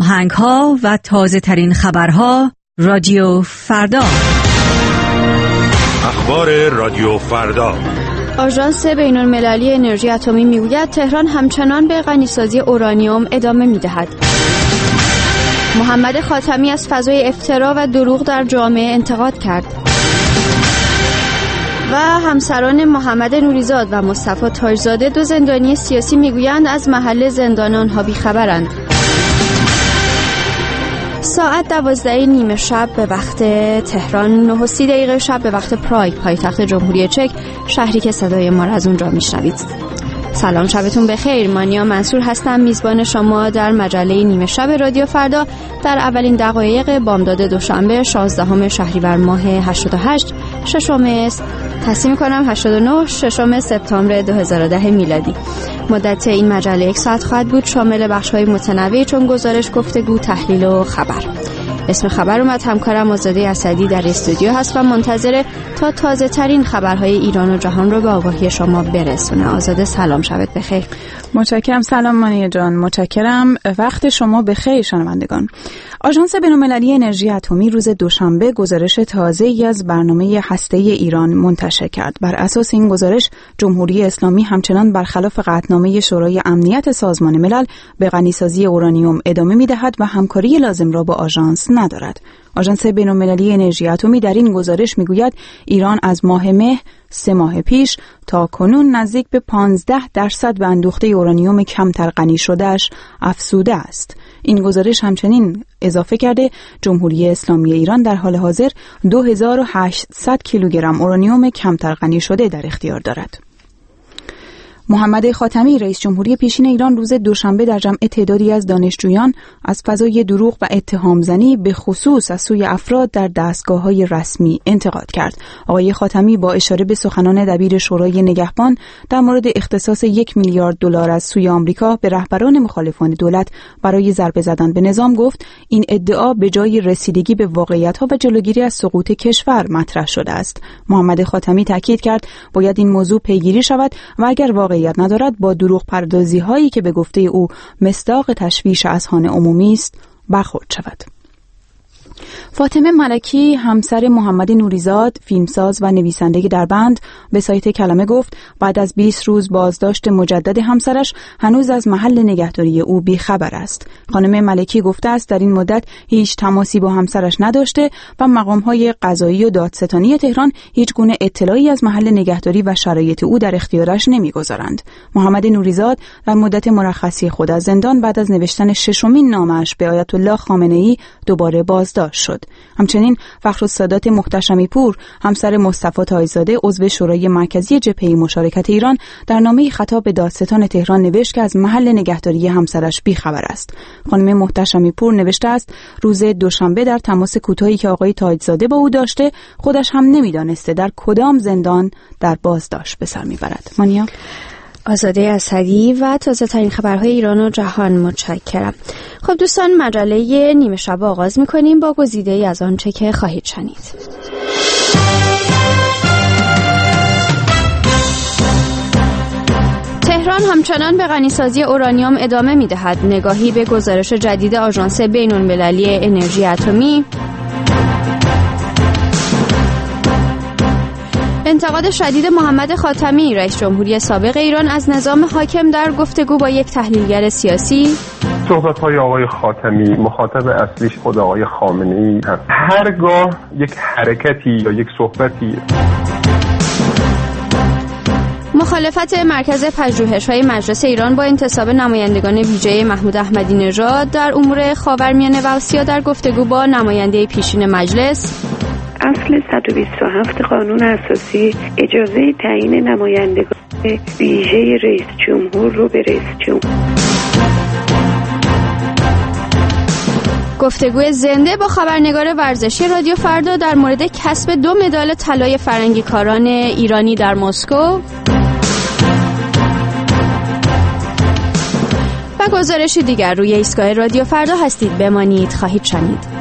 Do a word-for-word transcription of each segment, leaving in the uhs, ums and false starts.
آهنگ‌ها و تازه ترین خبرها رادیو فردا. اخبار رادیو فردا. آژانس بین‌المللی انرژی اتمی میگوید تهران همچنان به غنیسازی اورانیوم ادامه می‌دهد. محمد خاتمی از فضای افترا و دروغ در جامعه انتقاد کرد. و همسران محمد نوریزاد و مصطفی تاجزاده دو زندانی سیاسی میگویند از محل زندان آنها بیخبرند. ساعت دوازده نیمه شب به وقت تهران، نه و سی دقیقه شب به وقت پراگ، پایتخت جمهوری چک، شهری که صدای ما را از اونجا میشنوید. سلام، شبتون بخیر. مانیا منصور هستم، میزبان شما در مجله نیمه شب رادیو فردا در اولین دقایق بامداد دوشنبه شانزدهم شهریور ماه هشتاد و هشت ششم است. تصمیم کنم هشتاد و نه ششم سپتامبر دو هزار و ده میلادی. مدت این مجله یک ساعت خواهد بود، شامل بخش‌های متنوعی چون گزارش، گفتگو، تحلیل و خبر. اسم خبر اومد، همکارم آزاده اسدی در استودیو هست و منتظر تا تازه ترین خبرهای ایران و جهان رو به آگاهی شما برسونه. آزاده سلام، شبت بخیر. متشکرم. سلام مانیا جان، متشکرم. وقت شما بخیر شنوندگان. آژانس بین‌المللی انرژی اتمی روز دوشنبه گزارش تازه‌ای از برنامه هسته‌ای ایران منتشر کرد. بر اساس این گزارش، جمهوری اسلامی همچنان برخلاف قطعنامه شورای امنیت سازمان ملل به غنیسازی اورانیوم ادامه می‌دهد و همکاری لازم را با آژانس ندارد. آژانس بین‌المللی انرژی اتمی در این گزارش میگوید ایران از ماه مه سه ماه پیش تا کنون نزدیک به پانزده درصد به اندوخته اورانیوم کمتر غنی شدهش افزوده است. این گزارش همچنین اضافه کرده جمهوری اسلامی ایران در حال حاضر دو هزار و هشتصد کیلوگرم اورانیوم کمتر غنی شده در اختیار دارد. محمد خاتمی رئیس جمهوری پیشین ایران روز دوشنبه در جمع تعدادی از دانشجویان از فضای دروغ و اتهام زنی به خصوص از سوی افراد در دستگاه‌های رسمی انتقاد کرد. آقای خاتمی با اشاره به سخنان دبیر شورای نگهبان در مورد اختصاص یک میلیارد دلار از سوی آمریکا به رهبران مخالفان دولت برای ضربه زدن به نظام گفت این ادعا به جای رسیدگی به واقعیت‌ها و جلوگیری از سقوط کشور مطرح شده است. محمد خاتمی تاکید کرد باید این موضوع پیگیری شود و اگر واقع ندارد با دروغ پردازی هایی که به گفته او مصداق تشویش اذهان عمومی است برخورد شود. فاطمه ملکی همسر محمد نوریزاد، فیلمساز و نویسنده دربند، به سایت کلمه گفت بعد از بیست روز بازداشت مجدد همسرش هنوز از محل نگهداری او بیخبر است. خانم ملکی گفته است در این مدت هیچ تماسی با همسرش نداشته و مقام‌های قضایی و دادستانی تهران هیچ گونه اطلاعی از محل نگهداری و شرایط او در اختیارش نمی‌گذارند. محمد نوریزاد در مدت مرخصی خود از زندان بعد از نوشتن ششمین نامه‌اش به آیت الله خامنه‌ای دوباره بازداشت شد. همچنین فخرالسادات محتشمی پور، همسر مصطفی تاجزاده عضو شورای مرکزی جبهه مشارکت ایران، در نامه‌ای خطاب به دادستان تهران نوشت که از محل نگهداری همسرش بیخبر است. خانم محتشمی پور نوشته است روز دوشنبه در تماس کوتاهی که آقای تاجزاده با او داشته خودش هم نمی‌دانسته در کدام زندان در بازداشت به سر می‌برد. مانیا آزاده اسدی و تازه ترین خبرهای ایران و جهان، متشکرم. خب دوستان، مجله نیمه شب آغاز می‌کنیم با گزیده‌ای از آنچه که خواهید شنید. تهران همچنان به غنیسازی اورانیوم ادامه می‌دهد. نگاهی به گزارش جدید آژانس بین‌المللی انرژی اتمی. انتقاد شدید محمد خاتمی رئیس جمهوری سابق ایران از نظام حاکم در گفتگو با یک تحلیلگر سیاسی. صحبت‌های آقای خاتمی مخاطب اصلیش خود آقای خامنه‌ای هست. هرگاه یک حرکتی یا یک صحبتی مخالفت مرکز پژوهش‌های مجلس ایران با انتصاب نمایندگان ویژه محمود احمدی نژاد در امور خاورمیانه و آسیا در گفتگو با نماینده پیشین مجلس. اصل صد و بیست و هفت قانون اساسی اجازه تعیین نمایندگان ویژه رئیس جمهور رو به رئیس جمهور. گفتگوی زنده با خبرنگار ورزشی رادیو فردا در مورد کسب دو مدال طلای فرنگیکاران ایرانی در مسکو. و گزارشی دیگر روی ایستگاه رادیو فردا هستید، بمانید، خواهید شنید.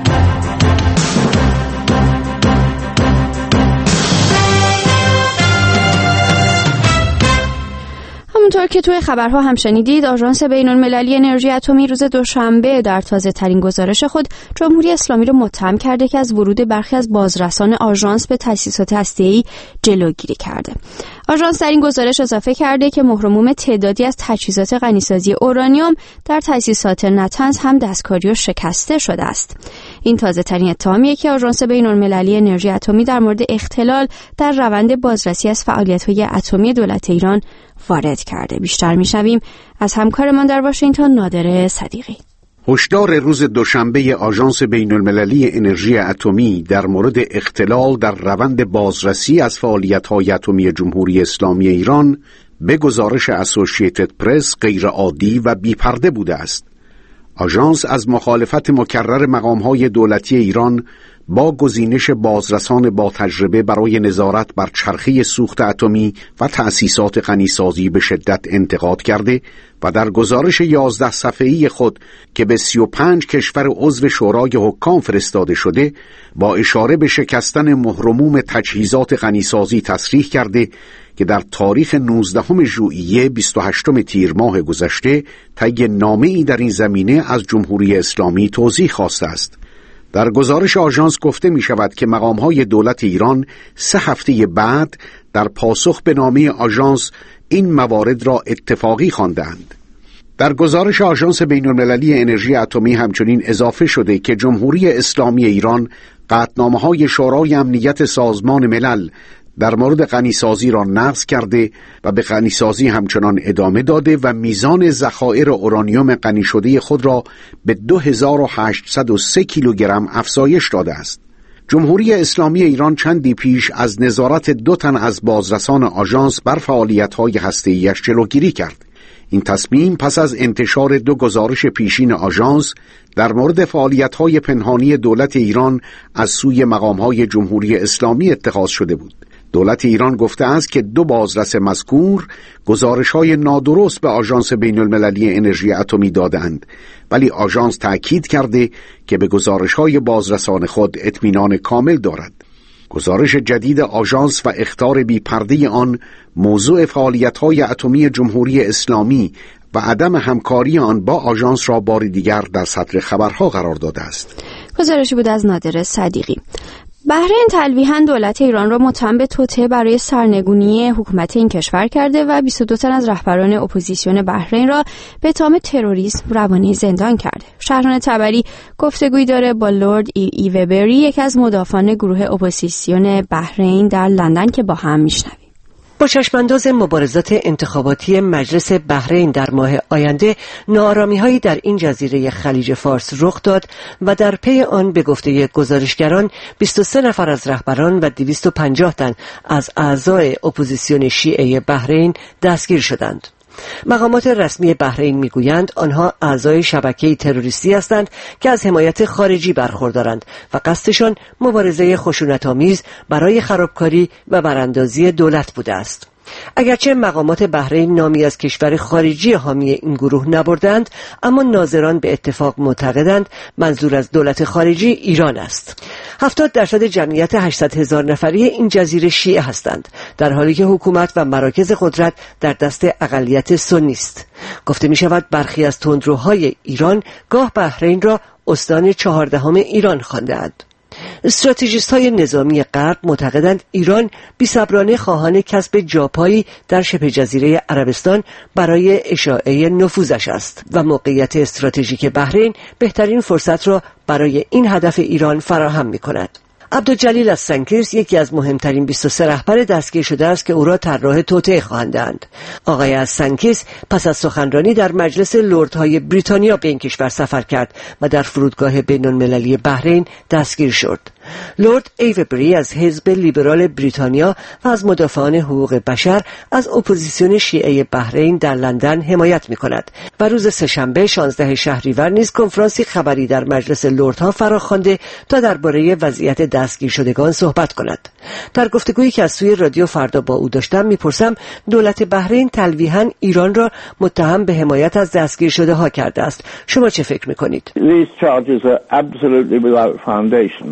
همونطور که توی خبرها هم شنیدید، آژانس بین‌المللی انرژی اتمی روز دوشنبه در تازه ترین گزارش خود جمهوری اسلامی را متهم کرده که از ورود برخی از بازرسان آژانس به تأسیسات هسته‌ای جلوگیری کرده. آژانس در این گزارش اضافه کرده که مهرموم تعدادی از تجهیزات غنیسازی اورانیوم در تأسیسات نتنز هم دستکاری و شکسته شده است. این تازه ترین اتهامیه که آژانس بین‌المللی انرژی اتمی در مورد اختلال در روند بازرسی از فعالیت‌های اتمی دولت ایران وارد کرده. بیشتر می‌شنویم از همکارمان در واشنگتن نادر صدیقی. هشدار روز دوشنبه آژانس بین‌المللی انرژی اتمی در مورد اختلال در روند بازرسی از فعالیت‌های اتمی جمهوری اسلامی ایران به گزارش اسوسییتد پرس غیرعادی و بی‌پرده بوده است. آژانس از مخالفت مکرر مقام‌های دولتی ایران با گزینش بازرسان با تجربه برای نظارت بر چرخه سوخت اتمی و تأسیسات غنیسازی به شدت انتقاد کرده و در گزارش یازده صفحه‌ای خود که به سی و پنج کشور عضو شورای حکام فرستاده شده با اشاره به شکستن مهرموم تجهیزات غنیسازی تصریح کرده که در تاریخ نوزدهم ژوئیه بیست و هشتم تیر ماه گذشته طی نامه‌ای در این زمینه از جمهوری اسلامی توضیح خواسته است. در گزارش آژانس گفته می شود که مقام‌های دولت ایران سه هفته بعد در پاسخ به نامه آژانس این موارد را اتفاقی خواندند. در گزارش آژانس بین‌المللی انرژی اتمی همچنین اضافه شده که جمهوری اسلامی ایران قطعنامه‌های شورای امنیت سازمان ملل در مورد غنیسازی را نقض کرده و به غنیسازی همچنان ادامه داده و میزان ذخایر اورانیوم غنی شده خود را به دو هزار و هشتصد و سه کیلوگرم افزایش داده است. جمهوری اسلامی ایران چندی پیش از نظارت دو تن از بازرسان آژانس بر فعالیت‌های هسته‌ای‌اش جلوگیری کرد. این تصمیم پس از انتشار دو گزارش پیشین آژانس در مورد فعالیت‌های پنهانی دولت ایران از سوی مقام‌های جمهوری اسلامی اتخاذ شده بود. دولت ایران گفته است که دو بازرس مذکور گزارش‌های نادرست به آژانس بین‌المللی انرژی اتمی دادند، ولی آژانس تأکید کرده که به گزارش‌های بازرسان خود اطمینان کامل دارد. گزارش جدید آژانس و اخطار بی‌پرده آن موضوع فعالیت‌های اتمی جمهوری اسلامی و عدم همکاری آن با آژانس را بار دیگر در صدر خبرها قرار داده است. گزارشی بود از نادر صدیقی. بحرین تلویحاً دولت ایران را متهم به توطئه برای سرنگونی حکومت این کشور کرده و بیست و دو تن از رهبران اپوزیسیون بحرین را به اتهام تروریسم روانه زندان کرده. شهران تبری گفتگویی داره با لورد ای, ای وبری، یکی از مدافعان گروه اپوزیسیون بحرین در لندن، که با هم میشنویم. با چشمانداز مبارزات انتخاباتی مجلس بحرین در ماه آینده، ناآرامی‌هایی در این جزیره خلیج فارس رخ داد و در پی آن به گفته گزارشگران بیست و سه نفر از رهبران و دویست و پنجاه تن از اعضای اپوزیسیون شیعه بحرین دستگیر شدند. مقامات رسمی بحرین میگویند آنها اعضای شبکه‌ای تروریستی هستند که از حمایت خارجی برخوردارند و قصدشان مبارزه خشونت‌آمیز برای خرابکاری و براندازی دولت بوده است. اگرچه مقامات بحرین نامی از کشور خارجی حامی این گروه نبردند، اما ناظران به اتفاق معتقدند منظور از دولت خارجی ایران است. هفتاد درصد جمعیت هشتصد هزار نفری این جزیره شیعه هستند، در حالی که حکومت و مراکز قدرت در دست اقلیت سنی است. گفته می شود برخی از تندروهای ایران گاه بحرین را استان چهاردهم ایران خوانده‌اند. استراتژیست های نظامی غرب معتقدند ایران بی‌صبرانه خواهان کسب جاپایی در شبه جزیره عربستان برای اشاعه نفوذش است و موقعیت استراتژیک بحرین بهترین فرصت را برای این هدف ایران فراهم می کند. عبدالجلیل از سنکس یکی از مهمترین بیست و سه رهبر دستگیر شده است که او را طراح توطئه خواندند. آقای از سنکس پس از سخنرانی در مجلس لردهای بریتانیا به این کشور سفر کرد و در فرودگاه بین‌المللی بحرین دستگیر شد. لورد ای وبری از حزب لیبرال بریتانیا و از مدافعان حقوق بشر از اپوزیسیون شیعه بحرین در لندن حمایت می‌کند و روز سه‌شنبه شانزدهم شهریور نیز کنفرانسی خبری در مجلس لردها فراخوانده تا درباره وضعیت دستگیر شدگان صحبت کند. در گفتگویی که از سوی رادیو فردا با او داشتم میپرسم دولت بحرین تلویحاً ایران را متهم به حمایت از دستگیر شده ها کرده است. شما چه فکر میکنید؟ These charges are absolutely without foundation and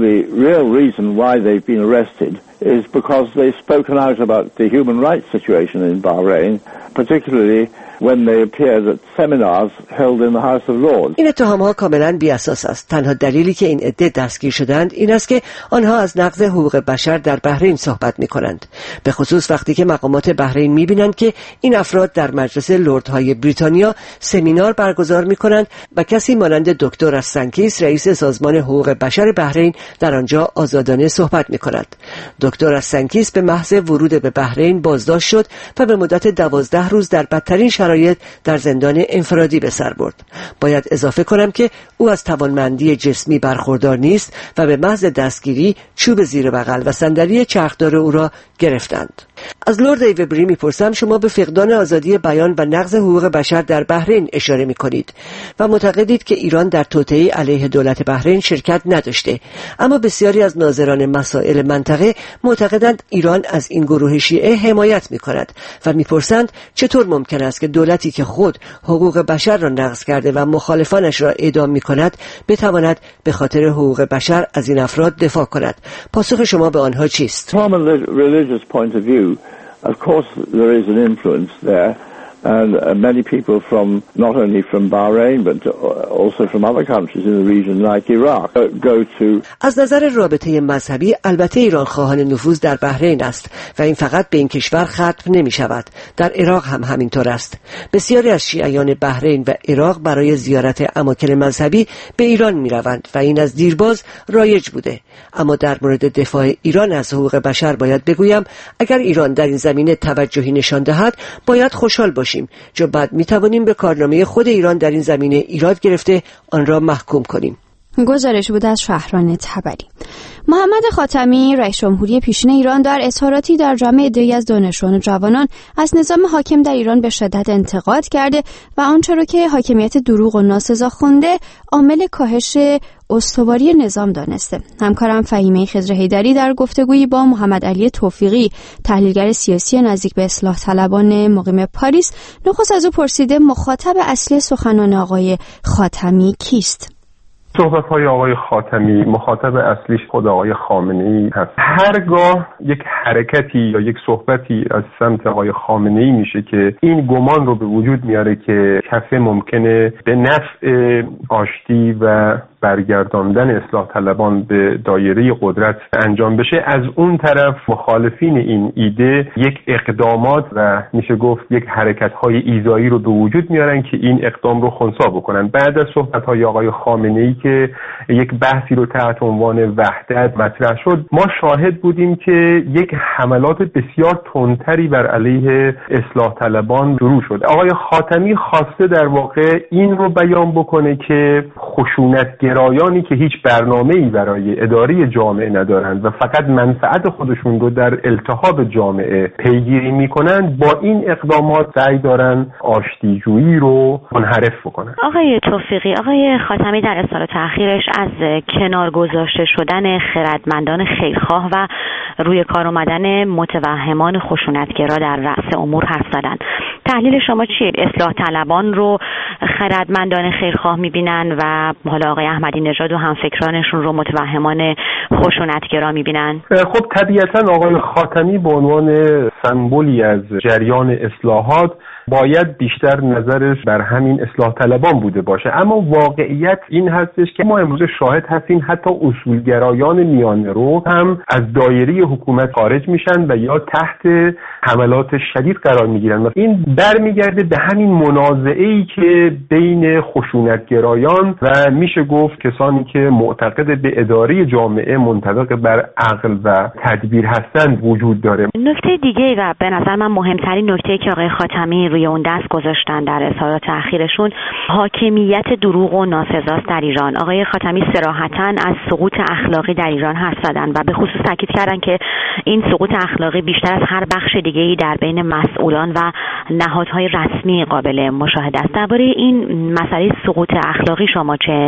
the real reason why they've been arrested is because they've spoken out about the human rights situation in Bahrain, particularly when they appeared at seminars held in the House of Lords. این اتهام‌ها کاملاً بی‌اساس است. تنها دلیلی که این عده دستگیر شدند این است که آنها از نقض حقوق بشر در بحرین صحبت می‌کنند. به خصوص وقتی که مقامات بحرین می‌بینند که این افراد در مجلس لردهای بریتانیا سمینار برگزار می‌کنند و کسی مانند دکتر السنکیس رئیس سازمان حقوق بشر بحرین در آنجا آزادانه صحبت می‌کند. دکتر السنکیس به محض ورود به بحرین بازداشت شد و به مدت دوازده روز در بدترین شرایط در زندان انفرادی به سر برد. باید اضافه کنم که او از توانمندی جسمی برخوردار نیست و به محض دستگیری چوب زیر بغل و صندلی چرخدار او را گرفتند. از لرد ایوبری میپرسم شما به فقدان آزادی بیان و نقض حقوق بشر در بحرین اشاره میکنید و معتقدید که ایران در توطئه علیه دولت بحرین شرکت نداشته، اما بسیاری از ناظران مسائل منطقه معتقدند ایران از این گروه شیعه حمایت میکند و میپرسند چطور ممکن است که دولتی که خود حقوق بشر را نقض کرده و مخالفانش را اعدام میکند بتواند به خاطر حقوق بشر از این افراد دفاع کند. پاسخ شما به آنها چیست؟ From a religious point of view, of course there is an influence there, and uh, many people from not only from Bahrain but also from other countries in the region like Iraq go to. از نظر رابطه مذهبی البته ایران خواهان نفوذ در بحرین است و این فقط به این کشور ختم نمی شود. در عراق هم همینطور است. بسیاری از شیعیان بحرین و عراق برای زیارت اماکن مذهبی به ایران می روند و این از دیرباز رایج بوده. اما در مورد دفاع ایران از حقوق بشر باید بگویم اگر ایران در این زمینه توجهی نشان دهد باید خوشحال باشیم، چون بعد می توانیم به کارنامه خود ایران در این زمینه ایراد گرفته آن را محکوم کنیم. گزارش بود از شهران تبری. محمد خاتمی رئیس جمهوری پیشین ایران در اظهاراتی در جمع عده‌ای از دانشجویان و جوانان از نظام حاکم در ایران به شدت انتقاد کرده و آنچه را که حاکمیت دروغ و ناسزا خونده عامل کاهش استواری نظام دانسته. همکارم فهیمه خضر حیدری در گفتگویی با محمد علی توفیقی تحلیلگر سیاسی نزدیک به اصلاح طلبان مقیم پاریس نخست از او پرسیده مخاطب اصلی سخنان آقای خاتمی کیست؟ صحبت‌های آقای خاتمی مخاطب اصلیش خود آقای خامنه‌ای هست. هرگاه یک حرکتی یا یک صحبتی از سمت آقای خامنه‌ای میشه که این گمان رو به وجود میاره که کفه ممکنه به نفع آشتی و برگرداندن اصلاح طلبان به دایره قدرت انجام بشه، از اون طرف مخالفین این ایده یک اقدامات و میشه گفت یک حرکت‌های ایذایی رو به وجود میارن که این اقدام رو خنثی بکنن. بعد از صحبت‌های آقای خامنه‌ای که یک بحثی رو تحت عنوان وحدت مطرح شد، ما شاهد بودیم که یک حملات بسیار تندتری بر علیه اصلاح طلبان شروع شد. آقای خاتمی خواسته در واقع این رو بیان بکنه که خشونت گرایانی که هیچ برنامه‌ای برای اداره جامعه ندارند و فقط منفعت خودشون رو در التهاب جامعه پیگیری میکنند، با این اقدامات سعی دارن آشتیجویی رو منحرف بکنن. آقای توفیقی، آقای خاتمی در اظهارات اخیرش از کنار گذاشته شدن خردمندان خیرخواه و روی کار آمدن متوهمان خشونتگرا در رأس امور حرف زدن. تحلیل شما چیه؟ اصلاح طلبان رو خردمندان خیرخواه میبینن و حالا آقای احمدی نژاد و همفکرانشون رو متوهمان خشونتگرا میبینن؟ خب طبیعتا آقای خاتمی به عنوان سمبولی از جریان اصلاحات باید بیشتر نظرش بر همین اصلاح طلبان بوده باشه، اما واقعیت این هستش که ما امروز شاهد هستیم حتی اصولگرایان میانه رو هم از دایره حکومت خارج میشن و یا تحت حملات شدید قرار میگیرن و این برمیگرده به همین منازعه‌ای که بین خشونتگرایان و میشه گفت کسانی که معتقد به اداره جامعه منطبق بر عقل و تدبیر هستند وجود داره. نکته دیگه و به نظر من مهمترین نکته که آقای خاتمی روی اون دست گذاشتن در اظهارات اخیرشون حاکمیت دروغ و ناسزاست در ایران. آقای خاتمی صراحتاً از سقوط اخلاقی در ایران حرف زدن و به خصوص تاکید کردن که این سقوط اخلاقی بیشتر از هر بخش دیگه‌ای در بین مسئولان و نهادهای رسمی قابل مشاهده است. درباره این مسئله سقوط اخلاقی شما چه نگاهی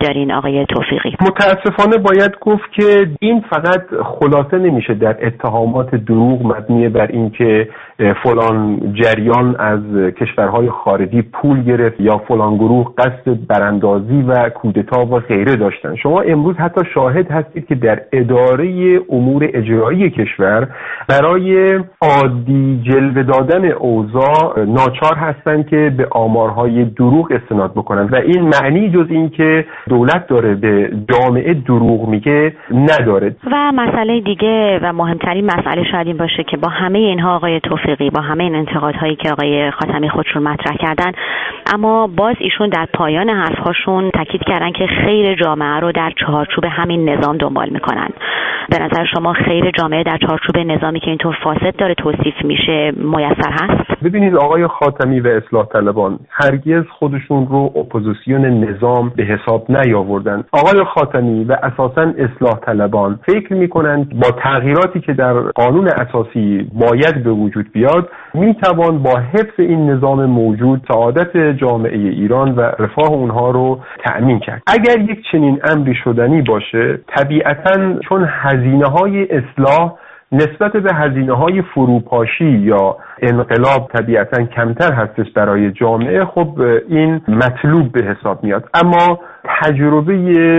دارین آقای توفیقی؟ متاسفانه باید گفت که این فقط خلاصه نمیشه در اتهامات دروغ مبنی بر اینکه فلان جریان از کشورهای خارجی پول گرفت یا فلان گروه قصد براندازی و کودتا و غیره داشتن. شما امروز حتی شاهد هستید که در اداره امور اجرایی کشور برای عادی جلوه دادن اوضاع ناچار هستند که به آمارهای دروغ استناد بکنن و این معنی جز این که دولت داره به جامعه دروغ میگه نداره. و مسئله دیگه و مهمترین مسئله شاید این باشه که با همه اینها آقای توفیقی، با همه این انتقادهایی که آقای خاتمی خودشون مطرح کردن، اما باز ایشون در پایان حرفهاشون تاکید کردن که خیر جامعه رو در چارچوب همین نظام دنبال میکنن. به نظر شما خیر جامعه در چارچوب نظامی که اینطور فاسد داره توصیف میشه میسر هست؟ ببینید آقای خاتمی و اصلاح طلبان هرگز خودشون رو اپوزیسیون نظام به حساب نیاوردن. آقای خاتمی و اساساً اصلاح طلبان فکر میکنن با تغییراتی که در قانون اساسی باید به وجود بیاد میتوان با حفظ این نظام موجود سعادت جامعه ایران و رفاه اونها رو تأمین کرد. اگر یک چنین امری شدنی باشه، طبیعتاً چون هزینه‌های اصلاح نسبت به هزینه‌های فروپاشی یا انقلاب طبیعتاً کمتر هستش برای جامعه، خب این مطلوب به حساب میاد. اما تجربه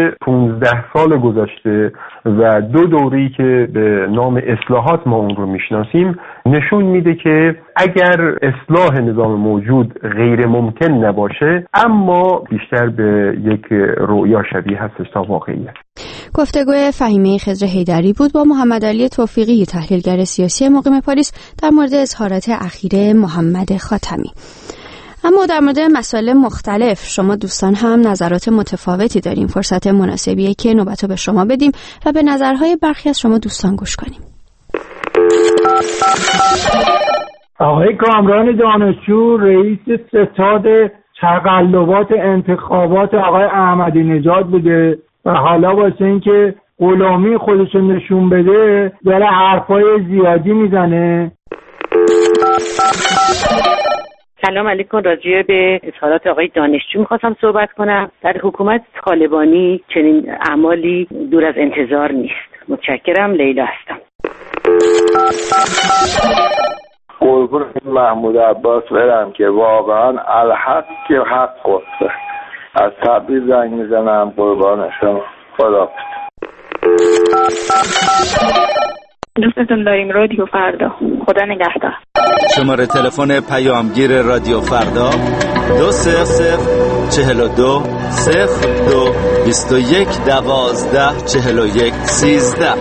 پانزده سال گذشته و دو دوره‌ای که به نام اصلاحات ما اون رو میشناسیم نشون میده که اگر اصلاح نظام موجود غیر ممکن نباشه، اما بیشتر به یک رؤیا شبیه هستش تا واقعیت. گفتگوی فهیمه خضر حیدری بود با محمد علی توفیقی، تحلیلگر سیاسی مقیم پاریس، در مورد اظهارات اخیر محمد خاتمی. اما در مورد مسائل مختلف شما دوستان هم نظرات متفاوتی داریم. فرصت مناسبیه که نوبتو به شما بدیم و به نظرهای برخی از شما دوستان گوش کنیم. آقای کامران دانشجو رئیس ستاد تقلبات انتخابات آقای احمدی نژاد بوده و حالا واسه این که غلامی خودشو نشون بده داره حرفای زیادی میزنه. سلام علیکم. راجع به اظهارات آقای دانشجو میخواستم صحبت کنم. در حکومت طالبانی چنین اعمالی دور از انتظار نیست. متشکرم. لیلا هستم. قربون محمود عباس برم که واقعا الحق که حق گفته. از تبریز زنگ میزنم. قربانشون. خدا دوستتون داریم. رادیو فردا. خدا نگهدار. شماره تلفن پیامگیر رادیو فردا دو صفر صفر چهل و دو صفر دو بیست و یک دوازده چهل و یک سیزده.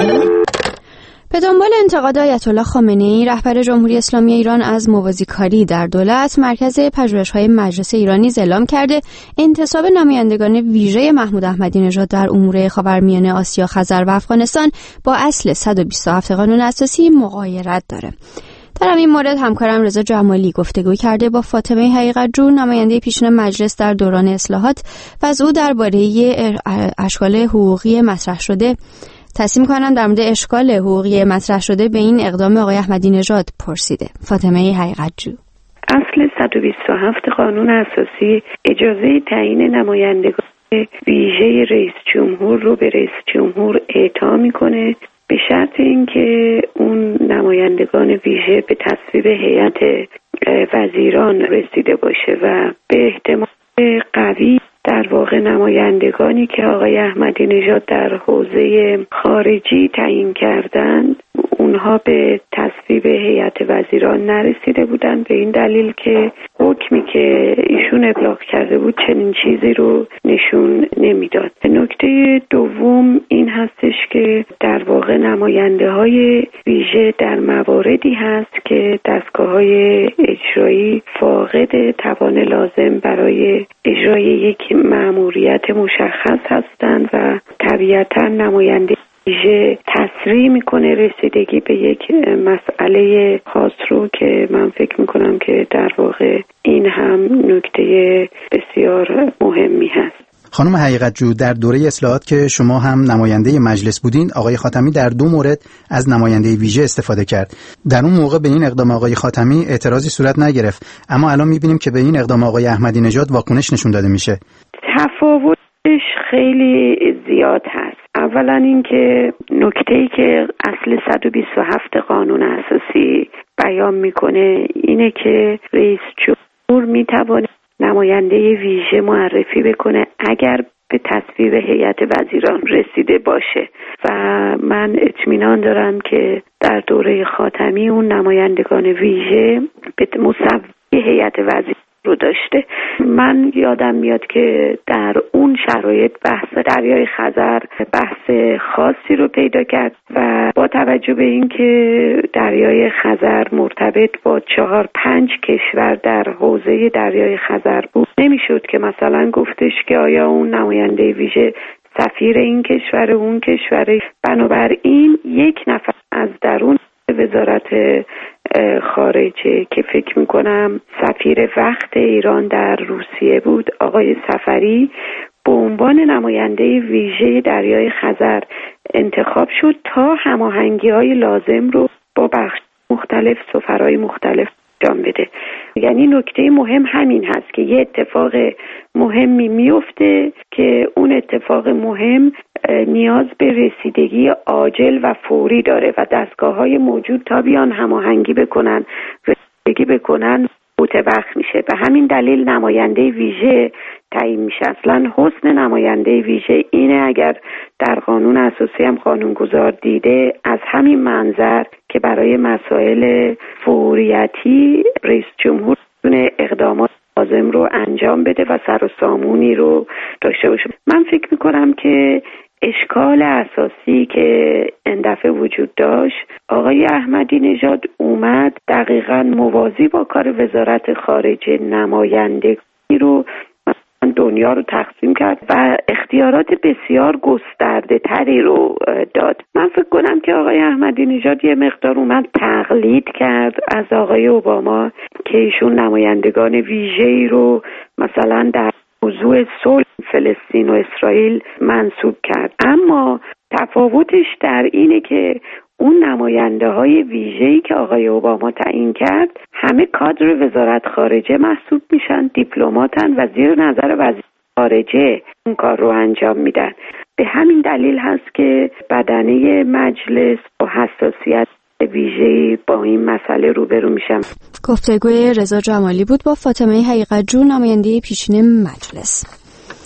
به دنبال انتقاد آیت الله خامنه‌ای رهبر جمهوری اسلامی ایران از موازیکاری در دولت، مرکز پژوهش‌های مجلس ایرانی اعلام کرده انتصاب نمایندگان ویژه محمود احمدی نژاد در امور خاورمیانه، آسیا، خزر و افغانستان با اصل صد و بیست و هفت قانون اساسی مغایرت داره. در همین مورد همکارم رضا جمالی گفتگو کرده با فاطمه حقیقت‌جو، نماینده پیشین مجلس در دوران اصلاحات، و از او درباره اشکال حقوقی مطرح شده تصمیم کنم در مورد اشکال حقوقی مطرح شده به این اقدام آقای احمدی نژاد پرسیده. فاطمه حقیقت‌جو: اصل صد و بیست و هفت قانون اساسی اجازه تعیین نمایندگان ویژه رئیس جمهور رو به رئیس جمهور اعطا میکنه به شرط اینکه اون نمایندگان ویژه به تصویب هیئت وزیران رسیده باشه و به احتمال قوی در واقع نمایندگانی که آقای احمدی نژاد در حوزه خارجی تعیین کردند اونها به تصویب هیئت وزیران نرسیده بودند، به این دلیل که حکمی که ایشون ابلاغ کرده بود چنین چیزی رو نشون نمیداد. نکته دوم این هستش که در واقع نماینده های ویژه در مواردی هست که دستگاه های اجرایی فاقد توان لازم برای اجرای یک مأموریت مشخص هستند و طبیعتاً نماینده ویژه تسریع میکنه رسیدگی به یک مسئله خاص رو که من فکر میکنم که در واقع این هم نکته بسیار مهمی هست. خانم حقیقت‌جو، در دوره اصلاحات که شما هم نماینده مجلس بودین، آقای خاتمی در دو مورد از نماینده ویژه استفاده کرد. در اون موقع به این اقدام آقای خاتمی اعتراضی صورت نگرفت، اما الان میبینیم که به این اقدام آقای احمدی نژاد واکنش نشون داده میشه. تفاوت خیلی زیاد هست. اولا اینکه نکته‌ای که اصل صد و بیست و هفت قانون اساسی بیان میکنه اینه که رئیس جمهور میتونه نماینده ویژه معرفی بکنه اگر به تصویب هیئت وزیران رسیده باشه و من اطمینان دارم که در دوره خاتمی اون نمایندگان ویژه به مصوبه هیئت وزیران رو داشته. من یادم میاد که در اون شرایط بحث دریای خزر بحث خاصی رو پیدا کرد و با توجه به اینکه دریای خزر مرتبط با چهار پنج کشور در حوزه دریای خزر بود، نمیشد که مثلا گفتش که آیا اون نماینده ویژه سفیر این کشور اون کشور. بنابراین یک نفر از درون وزارت خارجه که فکر میکنم سفیر وقت ایران در روسیه بود، آقای سفری، به عنوان نماینده ویژه دریای خزر انتخاب شد تا هماهنگی‌های لازم رو با بخش مختلف سفرهای مختلف انجام بده. یعنی نکته مهم همین هست که یه اتفاق مهمی میفته که اون اتفاق مهم نیاز به رسیدگی عاجل و فوری داره و دستگاه‌های موجود تا بیان هماهنگی بکنن رسیدگی بکنن متوقف میشه. به همین دلیل نماینده ویژه تعیین میشه. اصلا حسن نماینده ویژه اینه اگر در قانون اساسی هم قانونگذار دیده از همین منظر که برای مسائل فوریتی رئیس جمهور اقدامات لازم رو انجام بده و سر و سامونی رو داشته باشه. من فکر میکنم که اشکال اساسی که این دفعه وجود داشت، آقای احمدی نژاد اومد دقیقاً موازی با کار وزارت خارجه نمایندگی رو دنیا رو تقسیم کرد و اختیارات بسیار گسترده تری رو داد. من فکر کنم که آقای احمدی نژاد یه مقدار اومد تقلید کرد از آقای اوباما که ایشون نمایندگان ویژه‌ای رو مثلا در موضوع صلح فلسطین و اسرائیل منصوب کرد. اما تفاوتش در اینه که اون نماینده های ویژه‌ای که آقای اوباما تعیین کرد همه کادر وزارت خارجه محسوب میشن، دیپلماتن و زیر نظر وزیر خارجه اون کار رو انجام میدن. به همین دلیل هست که بدنه مجلس با حساسیت ویژه‌ای با این مسئله روبرو میشم. گفتگوی رضا جمالی بود با فاطمه حقیقت‌جو، نماینده پیشین مجلس.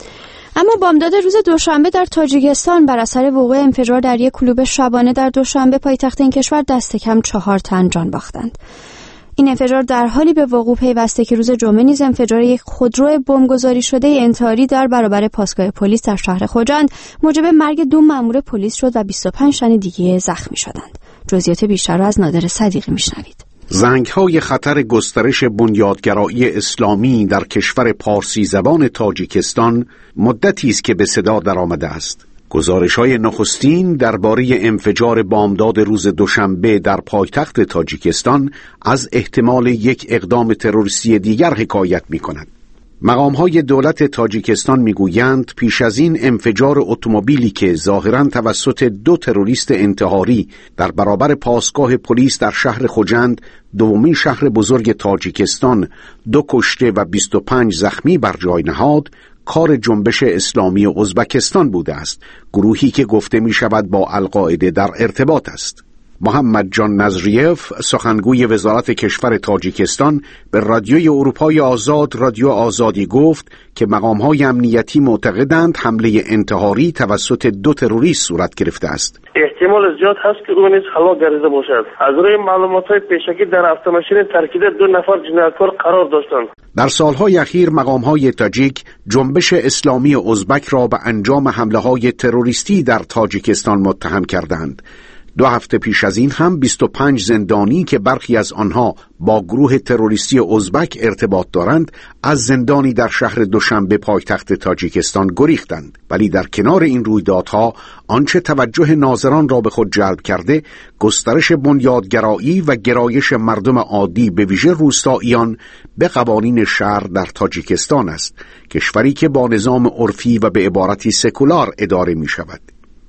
اما بامداد روز دوشنبه در تاجیکستان بر اثر وقوع انفجار در یک کلوب شبانه در دوشنبه پایتخت این کشور دست کم چهار تن جان باختند. این انفجار در حالی به وقوع پیوسته که روز جمعه نیز انفجار یک خودرو بمبگذاری شده انتحاری در برابر پاسگاه پلیس در شهر خوجند موجب مرگ دو مأمور پلیس شد و بیست و پنج تن دیگه زخمی شدند. جزئیات بیشتر را از نادر صدیقی میشنوید. زنگ‌های خطر گسترش بنیادگرایی اسلامی در کشور پارسی زبان تاجیکستان مدتی است که به صدا درآمده است. گزارش‌های نخستین درباره انفجار بامداد روز دوشنبه در پایتخت تاجیکستان از احتمال یک اقدام تروریستی دیگر حکایت می‌کند. مقام‌های دولت تاجیکستان می‌گویند پیش از این انفجار اتومبیلی که ظاهراً توسط دو تروریست انتحاری در برابر پاسگاه پلیس در شهر خوجند، دومین شهر بزرگ تاجیکستان، دو کشته و بیست و پنج زخمی بر جای نهاد، کار جنبش اسلامی ازبکستان بوده است، گروهی که گفته می‌شود با القاعده در ارتباط است. محمد جان نظریف، سخنگوی وزارت کشور تاجیکستان، به رادیوی اروپای آزاد رادیو آزادی گفت که مقام‌های امنیتی معتقدند حمله انتحاری توسط دو تروریست صورت گرفته است. احتمال زیاد هست که اون نیز هلاک گردیده باشد. از روی معلومات‌های پیشکی در اتومبیل ترکیده دو نفر جنایتکار قرار داشتند. در سالهای اخیر مقام‌های تاجیک جنبش اسلامی ازبک را به انجام حمله‌های تروریستی در تاجیکستان متهم کردند. دو هفته پیش از این هم بیست و پنج زندانی که برخی از آنها با گروه تروریستی ازبک ارتباط دارند از زندانی در شهر دوشنبه پایتخت تاجیکستان گریختند. ولی در کنار این رویدادها آنچه توجه ناظران را به خود جلب کرده گسترش بنیادگرایی و گرایش مردم عادی به ویژه روستاییان به قوانین شهر در تاجیکستان است، کشوری که با نظام عرفی و به عبارتی سکولار اداره می شود.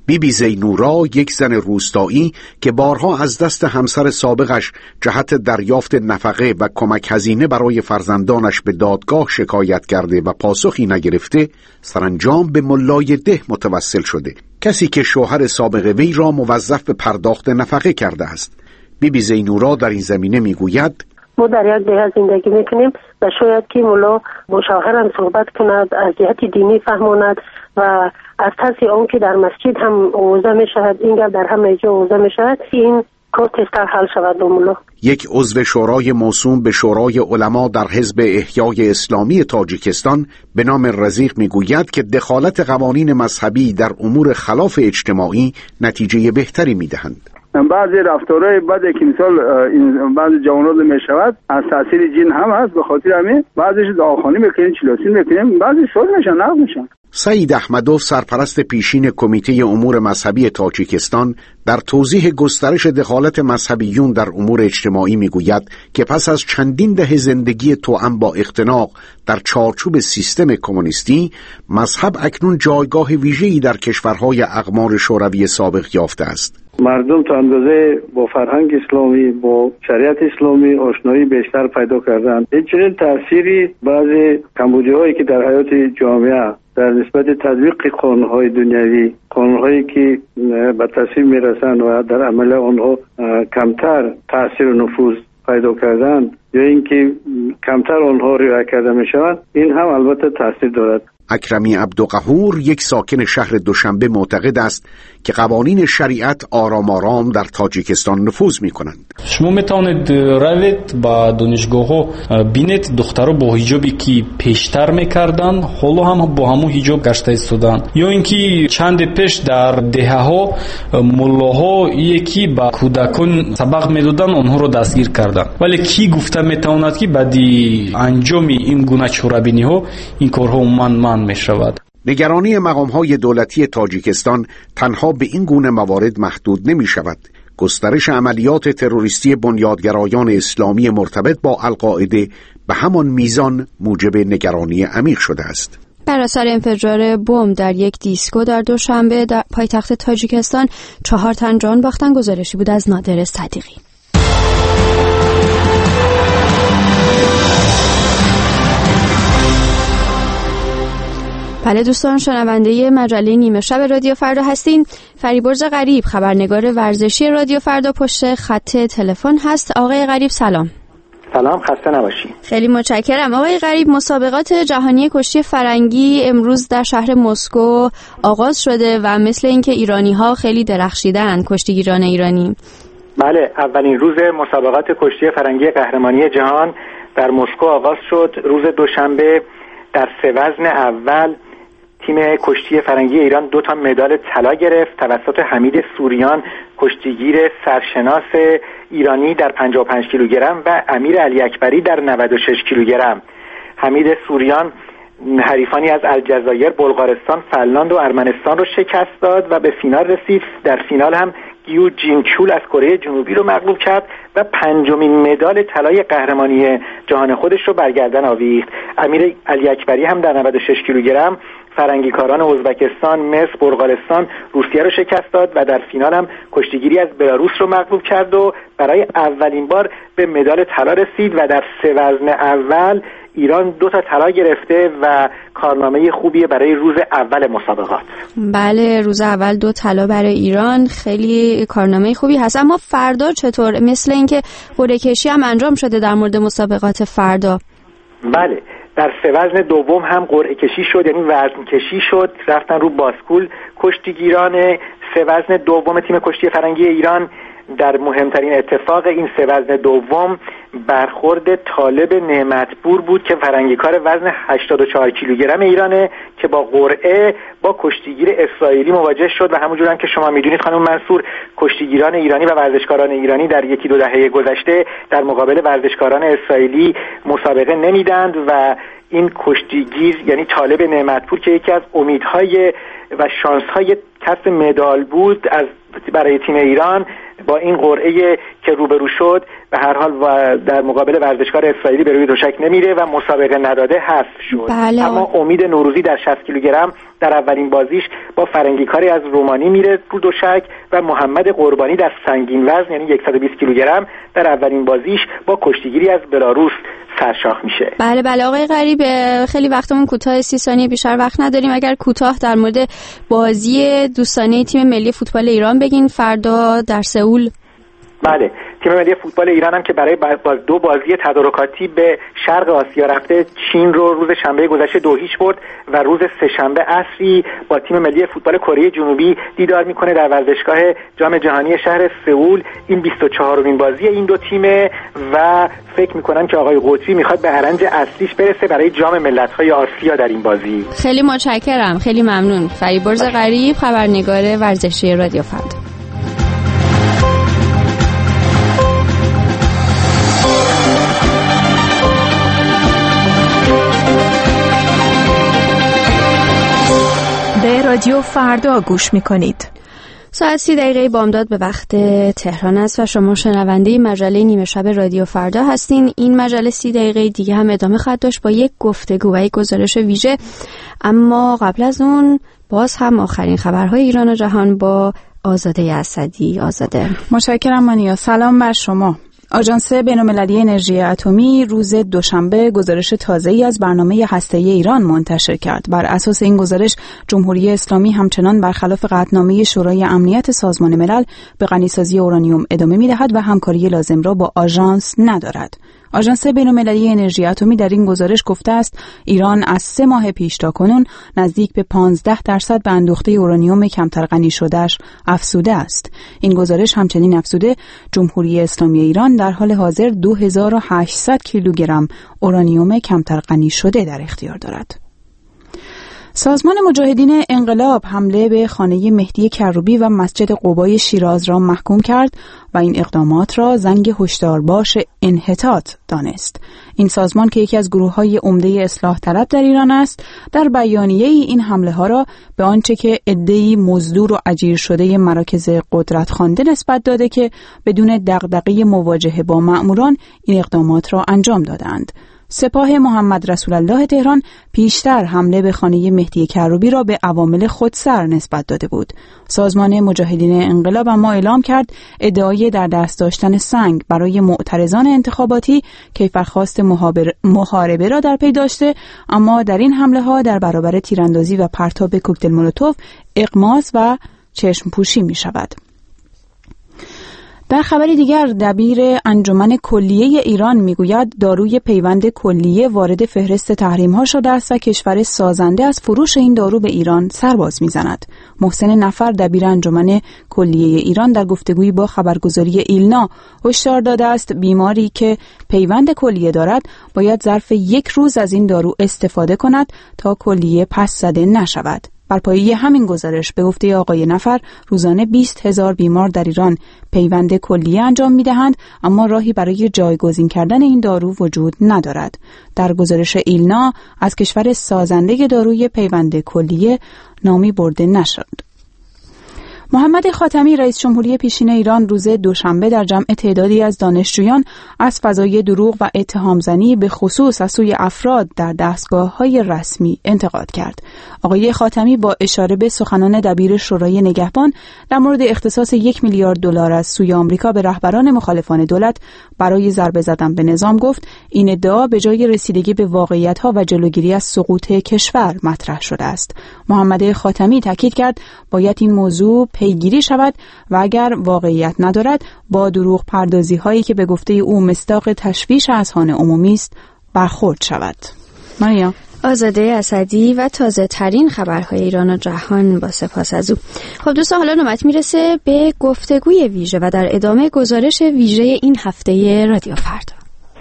بی بی زینورا یک زن روستایی که بارها از دست همسر سابقش جهت دریافت نفقه و کمک هزینه برای فرزندانش به دادگاه شکایت کرده و پاسخی نگرفته، سرانجام به ملای ده متوسل شده، کسی که شوهر سابق وی را موظف به پرداخت نفقه کرده است. بی بی زینورا در این زمینه میگوید: ما در یک ده زندگی میکنیم و شاید که مولا با شوهرم صحبت کند، از جهت دینی فهماند و از ترس آن که در مسجد هم آوازه می شود، این گپ در همه جا آوازه می شود، این کار تستر حل شود با مولا. یک عضو شورای موسوم به شورای علما در حزب احیای اسلامی تاجیکستان به نام رزیق میگوید که دخالت قوانین مذهبی در امور خلاف اجتماعی نتیجه بهتری میدهند. بعضی رفتارهای بده که مثال این بعضی جوانات می شود از تاثیر جن هم هست، به خاطر همین بعضیش دعاخوانی میکنیم، چلاسین میکنیم، بعضی شد میشن، نقض میشن. سعید احمدوف، سرپرست پیشین کمیته امور مذهبی تاجیکستان، در توضیح گسترش دخالت مذهبیون در امور اجتماعی میگوید که پس از چندین دهه زندگی توأم با اختناق در چارچوب سیستم کمونیستی، مذهب اکنون جایگاه ویژه‌ای در کشورهای اقمار شوروی سابق یافته است. مردم تا اندازه با فرهنگ اسلامی، با شریعت اسلامی آشنایی بیشتر پیدا کردند. این چنین تأثیری بعضی کمبودی‌هایی که در حیات جامعه در نسبت تطبیق قانون‌های دنیوی، قانون‌هایی که به تصویب میرسند و در عمل آنها کمتر تأثیر و نفوذ پیدا کردند یا اینکه کمتر آنها رعایت کرده میشوند، این هم البته تأثیر دارد. اکرمی عبدالقهور، یک ساکن شهر دوشنبه، معتقد است که قوانین شریعت آرام آرام در تاجیکستان نفوذ می کنند. شما میتونید روید با دانشگاه‌ها بینید دخترها با حجابی که پیشتر میکردن حالا هم با همون حجاب گشته ایستادن، یا اینکه چند پیش در دهه‌ها ملاها یکی با کودکان سبق میدادن آنها رو دستگیر کردن، ولی کی گفته میتواند که بعدی انجام این گونه چوربینی‌ها این کارها من من میشود؟ نگرانی مقام‌های دولتی تاجیکستان تنها به این گونه موارد محدود نمی شود. گسترش عملیات تروریستی بنیادگرایان اسلامی مرتبط با القاعده به همان میزان موجب نگرانی عمیق شده است. بر اثر انفجار بمب در یک دیسکو در دوشنبه در پایتخت تاجیکستان چهار تن جان باختن. گزارشی بود از نادر صدیقی. بله دوستان، شنونده مجله نیمه شب رادیو فردا هستین. فریبرز غریب، خبرنگار ورزشی رادیو فردا، پشت خط تلفن هست. آقای غریب سلام. سلام، خسته نباشید. خیلی متشکرم. آقای غریب، مسابقات جهانی کشتی فرنگی امروز در شهر مسکو آغاز شده و مثل اینکه ایرانی‌ها خیلی درخشیدن، کشتیگیران ایرانی. بله، اولین روز مسابقات کشتی فرنگی قهرمانی جهان در مسکو آغاز شد. روز دوشنبه در سه وزن اول تیم کشتی فرنگی ایران دو تا مدال طلا گرفت توسط حمید سوریان، کشتیگیر سرشناس ایرانی در پنجاه و پنج کیلوگرم و امیر علی اکبری در نود و شش کیلوگرم. حمید سوریان حریفانی از الجزایر، بلغارستان، فنلاند و ارمنستان رو شکست داد و به فینال رسید. در فینال هم گیو جینچول از کره جنوبی رو مغلوب کرد و پنجمین مدال طلای قهرمانی جهان خودش رو بر گردن آویخت. امیر علی اکبری هم در نود و شش کیلوگرم فرنگیکاران ازبکستان، مصر، بلغارستان، روسیه رو شکست داد و در فینال هم کشتیگیری از بلاروس رو مغلوب کرد و برای اولین بار به مدال طلا رسید و در سه وزن اول ایران دو تا طلا گرفته و کارنامه خوبیه برای روز اول مسابقات. بله، روز اول دو طلا برای ایران، خیلی کارنامه خوبی هست. اما فردا چطور؟ مثل اینکه قرعه کشی هم انجام شده در مورد مسابقات فردا. بله، در سه وزن دوم هم قرعه کشی شد، یعنی وزن کشی شد، رفتن رو باسکول کشتیگیران سه وزن دوم تیم کشتی فرنگی ایران. در مهمترین اتفاق این سه وزن دوم برخورد طالب نعمتپور بود که فرنگیکار وزن هشتاد و چهار کیلوگرم ایرانه که با قرعه با کشتیگیر اسرائیلی مواجه شد و همونجور هم که شما میدونید خانم منصور، کشتیگیران ایرانی و ورزشکاران ایرانی در یکی دو دهه گذشته در مقابل ورزشکاران اسرائیلی مسابقه نمیدند و این کشتیگیر یعنی طالب نعمتپور که یکی از امیدهای و شانسهای کسب مدال بود از برای تیم ایران، با این قرعه که روبرو شد به هر حال و در مقابل ورزشکار اسرائیلی به روی دوشک نمیره و مسابقه نداده حذف شد. بله. اما امید نوروزی در شصت کیلوگرم در اولین بازیش با فرنگیکاری از رومانی میره رو دوشک و محمد قربانی در سنگین وزن یعنی صد و بیست کیلوگرم در اولین بازیش با کشتیگیری از بلاروس سرشاخ میشه. بله بله آقای غریب، خیلی وقتمون کوتاه، سی ثانیه بیشتر وقت نداریم. اگر کوتاه در مورد بازی دوستانه تیم ملی فوتبال ایران بگین فردا در سئول. بله، تیم ملی فوتبال ایران هم که برای باز دو بازی تدارکاتی به شرق آسیا رفته، چین رو روز شنبه گذشته دو هیچ برد و روز سه‌شنبه عصری با تیم ملی فوتبال کره جنوبی دیدار میکنه در ورزشگاه جام جهانی شهر سئول. این بیست و چهارمین بازی این دو تیمه و فکر میکنم که آقای قطبی میخواد به ارنج اصلیش برسه برای جام ملت‌های آسیا در این بازی. خیلی متشکرم، خیلی ممنون. فریبرز غریب، خبرنگار ورزشی رادیو فردا. به رادیو فردا گوش میکنید. ساعت سی دقیقه بامداد به وقت تهران است و شما شنونده مجله نیمه شب رادیو فردا هستین. این مجله سی دقیقه دیگه هم ادامه خواهد داشت با یک گفتگو و یک گزارش ویژه، اما قبل از اون باز هم آخرین خبرهای ایران و جهان با آزاده اسدی. آزاده. متشکرم مانیا. سلام بر شما. آژانس بین‌المللی انرژی اتمی روز دوشنبه گزارش تازه‌ای از برنامه هسته‌ای ایران منتشر کرد. بر اساس این گزارش جمهوری اسلامی همچنان برخلاف قطعنامه شورای امنیت سازمان ملل به غنیسازی اورانیوم ادامه می‌دهد و همکاری لازم را با آژانس ندارد. آژانس بین‌المللی انرژی اتمی در این گزارش گفته است ایران از سه ماه پیش تا کنون نزدیک به پانزده درصد به اندوخته اورانیوم کمتر غنی شده‌اش افزوده است. این گزارش همچنین افزوده جمهوری اسلامی ایران در حال حاضر دو هزار و هشتصد کیلوگرم اورانیوم کمتر غنی شده در اختیار دارد. سازمان مجاهدین انقلاب حمله به خانه مهدی کروبی و مسجد قبای شیراز را محکوم کرد و این اقدامات را زنگ هشدارباش انحطاط دانست. این سازمان که یکی از گروه‌های عمده اصلاح طلب در ایران است، در بیانیه ای این حمله ها را به آنچه که عده‌ای مزدور و اجیر شده مراکز قدرت خوانده نسبت داده که بدون دغدغه مواجهه با مأموران این اقدامات را انجام دادند. سپاه محمد رسول الله تهران پیشتر حمله به خانه مهدی کروبی را به عوامل خودسر نسبت داده بود. سازمان مجاهدین انقلاب اما اعلام کرد ادعای در دست داشتن سنگ برای معترضان انتخاباتی کیفرخواست محاربه را در پی داشته، اما در این حمله ها در برابر تیراندازی و پرتاب کوکتل مولوتوف اغماس و چشم پوشی می شود. در خبری دیگر دبیر انجمن کلیه ایران میگوید داروی پیوند کلیه وارد فهرست تحریم‌ها شده است و کشور سازنده از فروش این دارو به ایران سرباز میزند. محسن نفر دبیر انجمن کلیه ایران در گفتگویی با خبرگزاری ایلنا هشدار داده است بیماری که پیوند کلیه دارد باید ظرف یک روز از این دارو استفاده کند تا کلیه پس زده نشود. بر پایه همین گزارش به گفته آقای نفر روزانه بیست هزار بیمار در ایران پیوند کلیه انجام می‌دهند، اما راهی برای جایگزین کردن این دارو وجود ندارد. در گزارش ایلنا از کشور سازنده داروی پیوند کلیه نامی برده نشد. محمد خاتمی رئیس جمهوری پیشین ایران روز دوشنبه در جمع تعدادی از دانشجویان از فضای دروغ و اتهامزنی به خصوص از سوی افراد در دستگاه‌های رسمی انتقاد کرد. آقای خاتمی با اشاره به سخنان دبیر شورای نگهبان در مورد اختصاص یک میلیارد دلار از سوی آمریکا به رهبران مخالفان دولت برای ضربه زدن به نظام گفت این ادعا به جای رسیدگی به واقعیت‌ها و جلوگیری از سقوط کشور مطرح شده است. محمد خاتمی تاکید کرد باید این موضوع پیگیری شود و اگر واقعیت ندارد با دروغ پردازی هایی که به گفته او مصداق تشویش اذهان عمومی است برخورد شود. ماریا آزاده اسدی و تازه ترین خبرهای ایران و جهان با سپاس از او. خب دوستان حالا نوبت میرسه به گفتگوی ویژه و در ادامه گزارش ویژه این هفته رادیو فردا.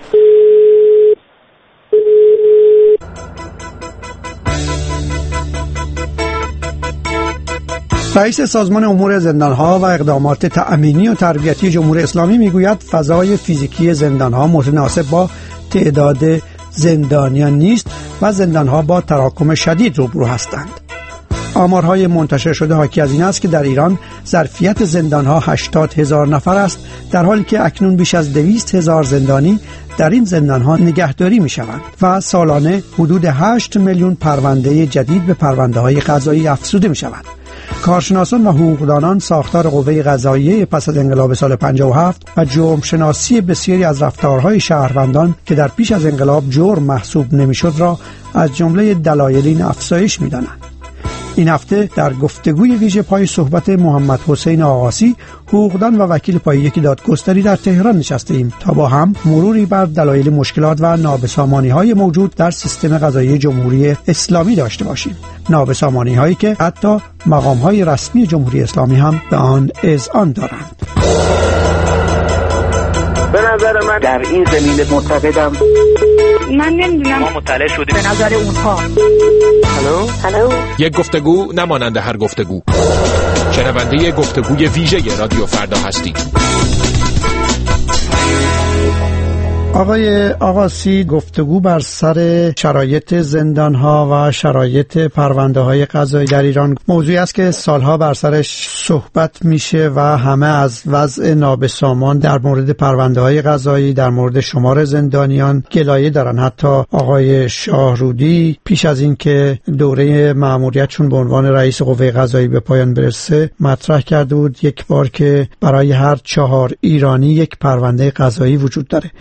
رئیس سازمان امور زندانها و اقدامات تأمینی و تربیتی جمهوری اسلامی میگوید فضای فیزیکی زندانها متناسب با تعداد زندانیان نیست و زندانها با تراکم شدید روبرو هستند. آمارهای منتشر شده حاکی از این است که در ایران ظرفیت زندانها هشتاد هزار نفر است، در حالی که اکنون بیش از دویست هزار زندانی در این زندانها نگهداری می شوند و سالانه حدود هشت میلیون پرونده جدید به پرونده های قضایی افزوده می شوند. کارشناسان و حقوقدانان ساختار قوه قضاییه پس از انقلاب سال پنجاه و هفت و جرم شناسی بسیاری از رفتارهای شهروندان که در پیش از انقلاب جرم محسوب نمیشد را از جمله دلایل این افزایش می دانند. این هفته در گفتگوی ویژه پای صحبت محمد حسین آقاسی، حقوقدان و وکیل پای یک دادگستری در تهران نشسته ایم تا با هم مروری بر دلایل مشکلات و نابسامانی‌های موجود در سیستم قضایی جمهوری اسلامی داشته باشیم. نابسامانی‌هایی که حتی مقام‌های رسمی جمهوری اسلامی هم به آن اذعان دارند. به نظر من در این زمینه معتقدم من نمیدونم ما مطلع شدیم به نظر اونها. هلو هلو یک گفتگو نمانند هر گفتگو. شنونده گفتگوی ویژه رادیو فردا هستید. آقای آقاسی، گفتگو بر سر شرایط زندان‌ها و شرایط پرونده‌های قضایی در ایران موضوعی است که سالها بر سرش صحبت میشه و همه از وضع نابسامان در مورد پرونده‌های قضایی، در مورد شمار زندانیان گلایه دارن. حتی آقای شاهرودی پیش از این که دوره مأموریتشون به عنوان رئیس قوه قضایی به پایان برسه مطرح کرده بود یک بار که برای هر چهار ایرانی یک پرونده قضایی وجود داره.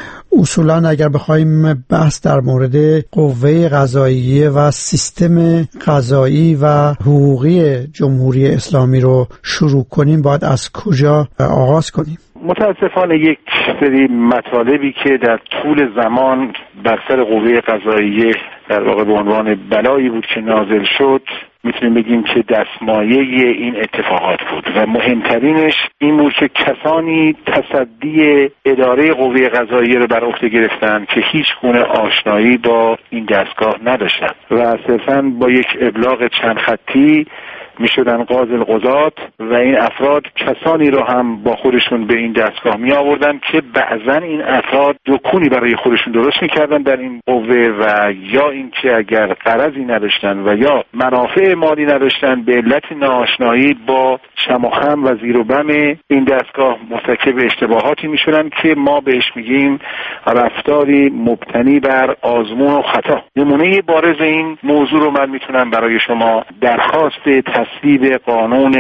اصولا اگر بخوایم بحث در مورد قوه قضاییه و سیستم قضایی و حقوقی جمهوری اسلامی رو شروع کنیم باید از کجا آغاز کنیم؟ متاسفانه یک سری مطالبی که در طول زمان بر سر قوه قضاییه در واقع به عنوان بلایی بود که نازل شد، میتونیم بگیم که دستمایه این اتفاقات بود و مهمترینش این بود که کسانی تصدی اداره قوه قضاییه رو بر عهده گرفتن که هیچ گونه آشنایی با این دستگاه نداشتن و صرفاً با یک ابلاغ چند خطی میشدن قاضی القضات و این افراد کسانی رو هم با خودشون به این دستگاه می آوردن که بعضا این افراد دکونی برای خودشون درست میکردن در این قوه و یا اینکه اگر غرضی نداشتن و یا منافع مالی نداشتن به علت ناآشنایی با شم و خم و زیر و بم این دستگاه مرتکب اشتباهاتی میشدن که ما بهش میگیم رفتاری مبتنی بر آزمون و خطا. نمونه بارز این موضوع رو من میتونم برای شما درخواست تصویب قانون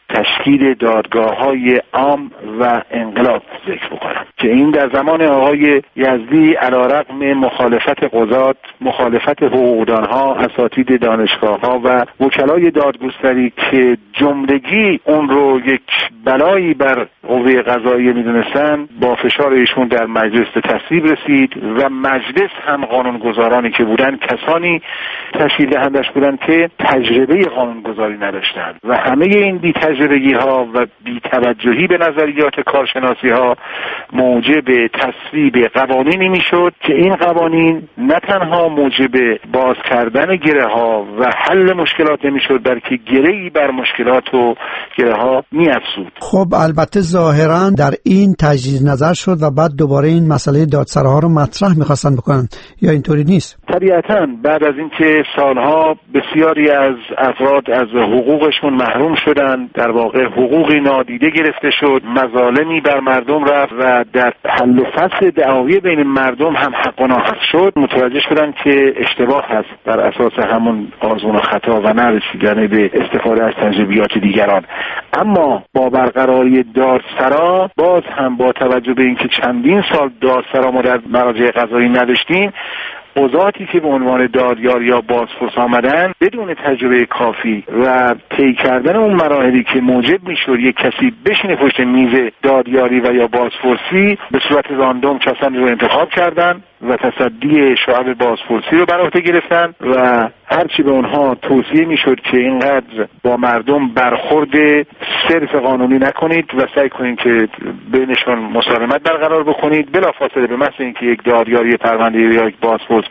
تشکیل دادگاه‌های عام و انقلاب ذکر بکنم که این در زمان آقای یزدی علیرغم مخالفت قضات، مخالفت حقوقدانها، اساتید دانشگاه‌ها و وکلای دادگستری که جملگی اون رو یک بلایی بر قوه قضاییه می‌دونستن، با فشار ایشون در مجلس به تصویب رسید و مجلس هم قانونگذارانی که بودن کسانی تشکیل دهندش بودن که تجربه قانونگذاری نداشتند و همه این بی تجربگی ها و بی‌توجهی به نظریات کارشناسی ها موجب تصویب قوانینی میشد که این قوانین نه تنها موجب باز کردن گره ها و حل مشکلات نمیشد، بلکه گره‌ای بر مشکلات و گره ها می‌افزود. خب البته ظاهرا در این تجدید نظر شد و بعد دوباره این مسئله دادسراها رو مطرح می‌خواستن بکنن، یا اینطوری نیست؟ طبیعتاً بعد از اینکه سالها بسیاری از افراد از حقوقشون محروم شدن، در واقع حقوقی نادیده گرفته شد، مظالمی بر مردم رفت و در حل و فصل دعاوی بین مردم هم حق و ناحق شد، متوجه شدن که اشتباه هست بر اساس همون آزمون و خطا و نرسیدن به استفاده از تجربیات دیگران. اما با برقراری دادسرا باز هم با توجه به اینکه چندین سال دادسرا ما در مراجع قضایی نداشتیم، قضاتی که به عنوان دادیار یا بازپرس آمدن بدون تجربه کافی و طی کردن اون مراحلی که موجب میشد یک کسی بشینه پشت میز دادیاری و یا بازپرسی، به صورت راندوم کسانی رو انتخاب کردن و تصدی شعب بازپرسی رو بر عهده گرفتن و هرچی به اونها توصیه میشد که اینقدر با مردم برخورد صرف قانونی نکنید و سعی کنید که بینشون مسالمت برقرار بکنید، بلافاصله به محض اینکه یک دادیاری پرونده یا یک بازپرس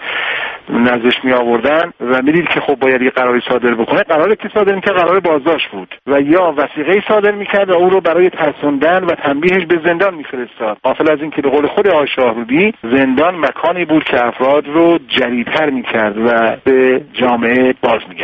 نزدش می آوردن و میدید که خب باید یه قراری صادر بکنه، قراری که صادر میکرد قرار بازداشت بود و یا وثیقه صادر میکرد و او رو برای ترسوندن و تنبیهش به زندان میفرستاد، غافل از اینکه به قول خود آقای شاهرودی زندان مکانی بود که افراد رو جریتر میکرد و به جامعه باز میگردن.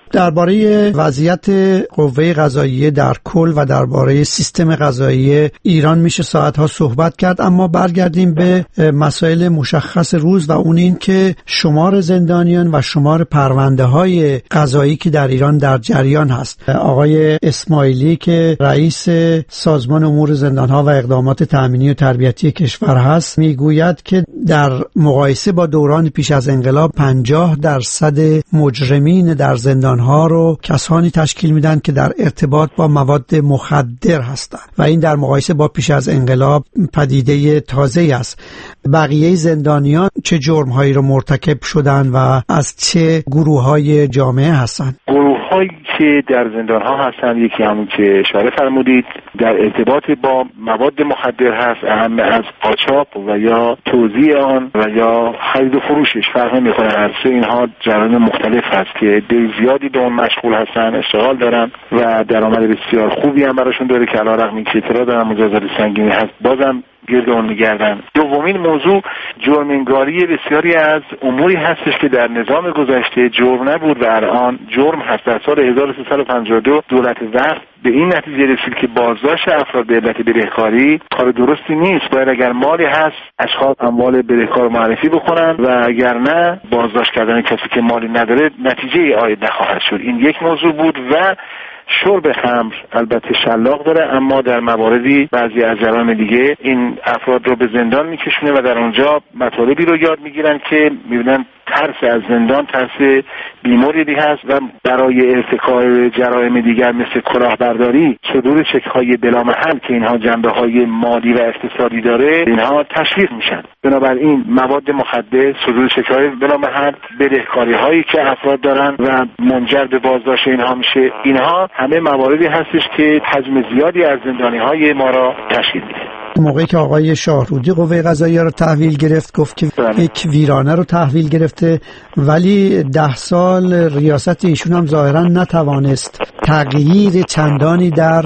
درباره وضعیت قوه قضاییه در کل و درباره سیستم قضایی ایران میشه ساعتها صحبت کرد، اما برگردیم به مسائل مشخص روز و اون این که شمار زندانیان و شمار پرونده های قضایی که در ایران در جریان هست. آقای اسماعیلی که رئیس سازمان امور زندانها و اقدامات تأمینی و تربیتی کشور هست میگوید که در مقایسه با دوران پیش از انقلاب پنجاه درصد مجرمین در زندانها رو کسانی تشکیل میدن که در ارتباط با مواد مخدر هستند و این در مقایسه با پیش از انقلاب پدیده تازه‌ای است. بقیه زندانیان چه جرم‌هایی رو مرتکب شدن و از چه گروه‌های جامعه هستند؟ گروه‌هایی که در زندان‌ها هستند یکی همون که اشاره فرمودید در ارتباط با مواد مخدر هست، اهم از قاچاق و یا توزیع آن و یا خرید و فروشش فرق نمی‌کنه. هر سه اینها جرایم مختلف هست که عده زیادی به اون مشغول هستن، اشتغال دارن و درآمد بسیار خوبی هم براشون داره که علیرغم اینکه اعتراض دارن مجازات سنگینی هست بازم گرد اون میگردن. دومین موضوع جرم‌انگاری بسیاری از اموری هستش که در نظام گذشته جرم نبود و الان جرم هست. در سال هزار و سیصد و پنجاه و دو دولت وقت به این نتیجه رسید که بازداشت افراد به علت بدهکاری کار درستی نیست. باید اگر مالی هست اشخاص اموال بدهکار معرفی بکنن و اگر نه بازداشت کردن کسی که مالی نداره نتیجه عاید نخواهد شد. این یک موضوع بود و شرب خمر البته شلاق داره اما در مواردی بعضی از جرایم دیگه این افراد رو به زندان میکشونه و در اونجا مطالبی رو یاد میگیرن که میبینن ترس از زندان ترس بیموریدی هست و برای ارتکاب جرایم دیگر مثل کلاهبرداری، صدور چک‌های بلامحل که اینها جنبه‌های مالی و اقتصادی داره اینها تشویق میشن. بنابراین مواد مخدر، صدور چک‌های بلامحل، بدهکاری‌هایی که افراد دارن و منجر به بازداشت اینها میشه، اینها همه مواردی هستش که حجم زیادی از زندانی‌های ما را تشکیل میده. موقعی که آقای شاهرودی قوه قضاییه رو تحویل گرفت گفت که بله. یک ویرانه رو تحویل گرفته ولی ده سال ریاست ایشون هم ظاهرا نتوانست تغییر چندانی در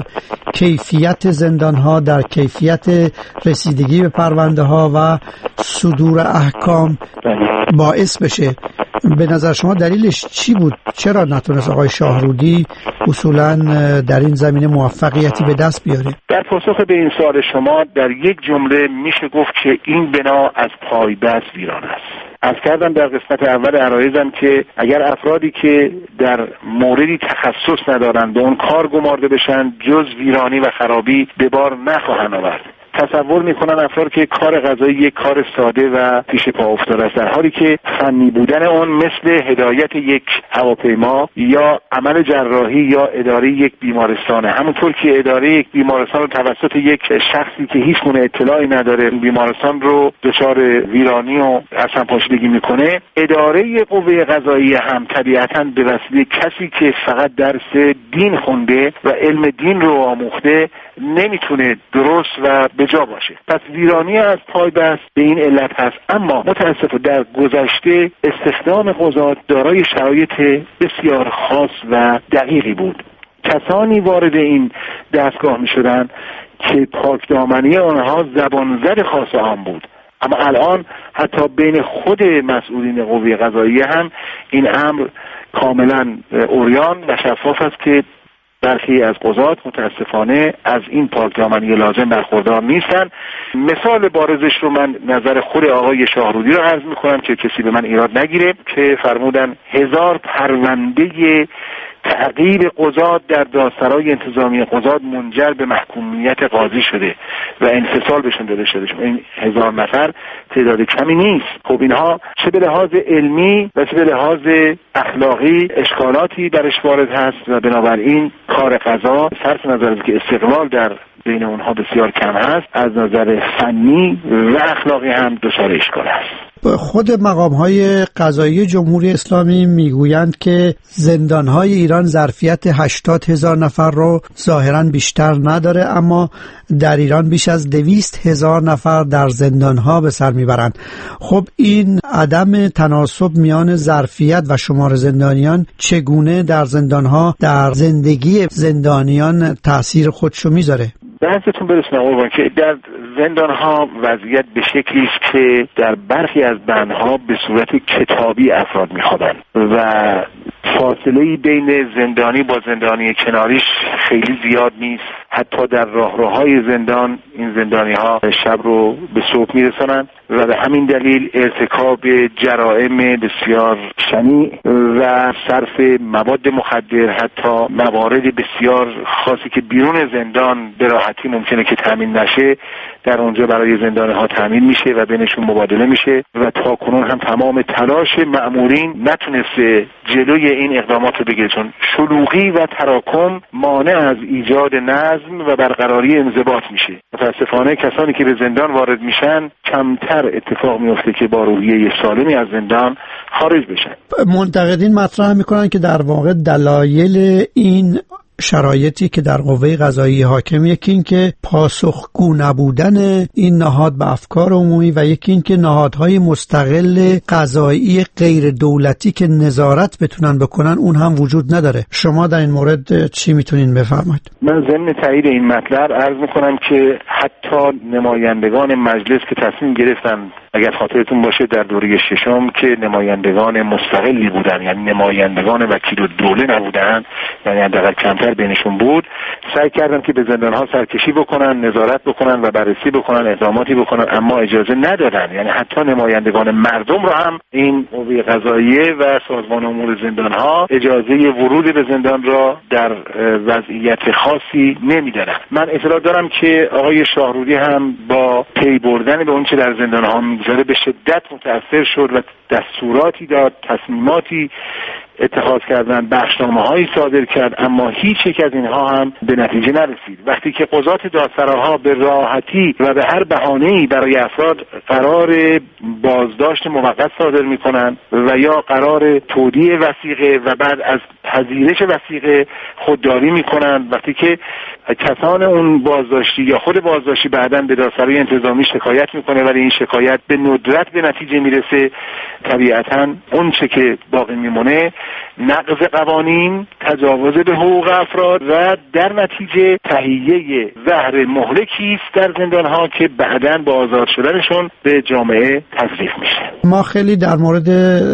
کیفیت زندانها، در کیفیت رسیدگی به پرونده ها و صدور احکام باعث بشه. به نظر شما دلیلش چی بود؟ چرا نتونست آقای شاهرودی اصولا در این زمینه موفقیتی به دست بیاره؟ در پاسخ به این سوال شما در یک جمله میشه گفت که این بنا از پای بست ویران است. از کردم در قسمت اول عرایزم که اگر افرادی که در موردی تخصص ندارند به اون کار گمارده بشن جز ویرانی و خرابی به بار نخواهند آورد. تصور میکنن افراد که کار قضایی یک کار ساده و پیش پا افتاده است، در حالی که فنی بودن اون مثل هدایت یک هواپیما یا عمل جراحی یا اداره یک بیمارستانه. همونطور که اداره یک بیمارستان رو توسط یک شخصی که هیچ گونه اطلاعی نداره بیمارستان رو دچار ویرانی و اصلا پاشیدگی میکنه، اداره قوه قضاییه هم طبیعتاً به وسیله کسی که فقط درس دین خونده و علم دین رو آموخته نمیتونه درست و به جا باشه. پس ویرانی از پای بست به این علت هست. اما متاسفانه در گذشته استخدام قضات دارای شرایط بسیار خاص و دقیقی بود. کسانی وارد این دستگاه می شدن که پاکدامنی آنها زبانزد خاص آن بود. اما الان حتی بین خود مسئولین قوه قضاییه هم این امر کاملا عریان و شفاف است که برخی از قضات متاسفانه از این پاکدامنی لازم برخوردار نیستن. مثال بارزش رو من نظر خود آقای شاهرودی رو عرض میکنم که کسی به من ایراد نگیره که فرمودن هزار پرونده تعقیب قضات در دادسرای انتظامی قضات منجر به محکومیت قاضی شده و انفصال بهشون داده شده. این هزار نفر تعداد کمی نیست. خب اینها چه به لحاظ علمی و چه به لحاظ اخلاقی اشکالاتی درش وارد هست و بنابراین کار قضا صرف نظر از که استقلال در بین اونها بسیار کم هست از نظر فنی و اخلاقی هم دچار اشکال است. خود مقام‌های قضایی جمهوری اسلامی میگویند که زندان‌های ایران ظرفیت هشتاد هزار نفر رو ظاهراً بیشتر نداره، اما در ایران بیش از دویست هزار نفر در زندان‌ها به سر میبرند. خب این عدم تناسب میان ظرفیت و شمار زندانیان چگونه در زندان‌ها در زندگی زندانیان تأثیر خودشو میذاره؟ دستتون برسونم قربان که در زندان ها وضعیت به شکلی است که در برخی از بندها به صورت کتابی افراد میخوابن و فاصله بین زندانی با زندانی کناریش خیلی زیاد نیست. حتی در راهروهای زندان این زندانی ها شب رو به صبح میرسانند و به همین دلیل ارتکاب جرائم بسیار شنیع و صرف مواد مخدر، حتی موارد بسیار خاصی که بیرون زندان به راحتی ممکنه که تامین نشه، در اونجا برای زندانی ها تامین میشه و بینشون مبادله میشه و تا کنون هم تمام تلاش مأمورین نتونسته جلوی این اقدامات رو بگیره، چون شلوغی و تراکم مانع از ایجاد نظم و برقراری انضباط میشه. متاسفانه کسانی که به زندان وارد میشن کمتر اتفاق میفته که با روحیه سالمی از زندان خارج بشن. منتقدین مطرح میکنن که در واقع دلایل این شرایطی که در قوه قضاییه حاکم، یکی این که پاسخگو نبودن این نهاد به افکار عمومی و یکی این که نهادهای مستقل قضایی غیر دولتی که نظارت بتونن بکنن اون هم وجود نداره. شما در این مورد چی میتونین بفرمایید؟ من ضمن تایید این مطلب عرض میکنم که حتی نمایندگان مجلس که تصمیم گرفتن، اگر خاطرتون باشه در دوره ششم که نمایندگان مستقلی بودن، یعنی نمایندگان وکیل الدوله نبودن، یعنی حداقل کمتر بینشون بود، سعی کردن که به زندان‌ها سرکشی بکنن، نظارت بکنن و بررسی بکنن، اقداماتی بکنن، اما اجازه ندادن. یعنی حتی نمایندگان مردم را هم این قوه قضاییه و سازمان امور زندان‌ها اجازه ورود به زندان را در وضعیت خاصی نمیدادن. من اطلاع دارم که آقای شاهرودی هم با پی بردن به اون چه در زندان‌ها می‌گذره به شدت متأثر شد و دستوراتی داد، تصمیماتی اتخاذ کردن، بخشنامه‌هایی صادر کرد، اما هیچ یک از اینها هم به نتیجه نرسید. وقتی که قضات دادسراها به راحتی و به هر بهانه‌ای برای افراد قرار بازداشت موقت صادر می‌کنند و یا قرار تودیع وثیقه و بعد از پذیرش وثیقه خودداری می‌کنند، وقتی که کسان اون بازداشتی یا خود بازداشتی بعداً به دادسرای انتظامی شکایت می‌کنه ولی این شکایت به ندرت به نتیجه میرسه، طبیعتاً اون چه که باقی میمونه نقض قوانین، تجاوز به حقوق افراد و در نتیجه تهیه زهر مهلکی است در زندان‌ها که بعداً با آزاد شدنشون به جامعه تزریق میشه. ما خیلی در مورد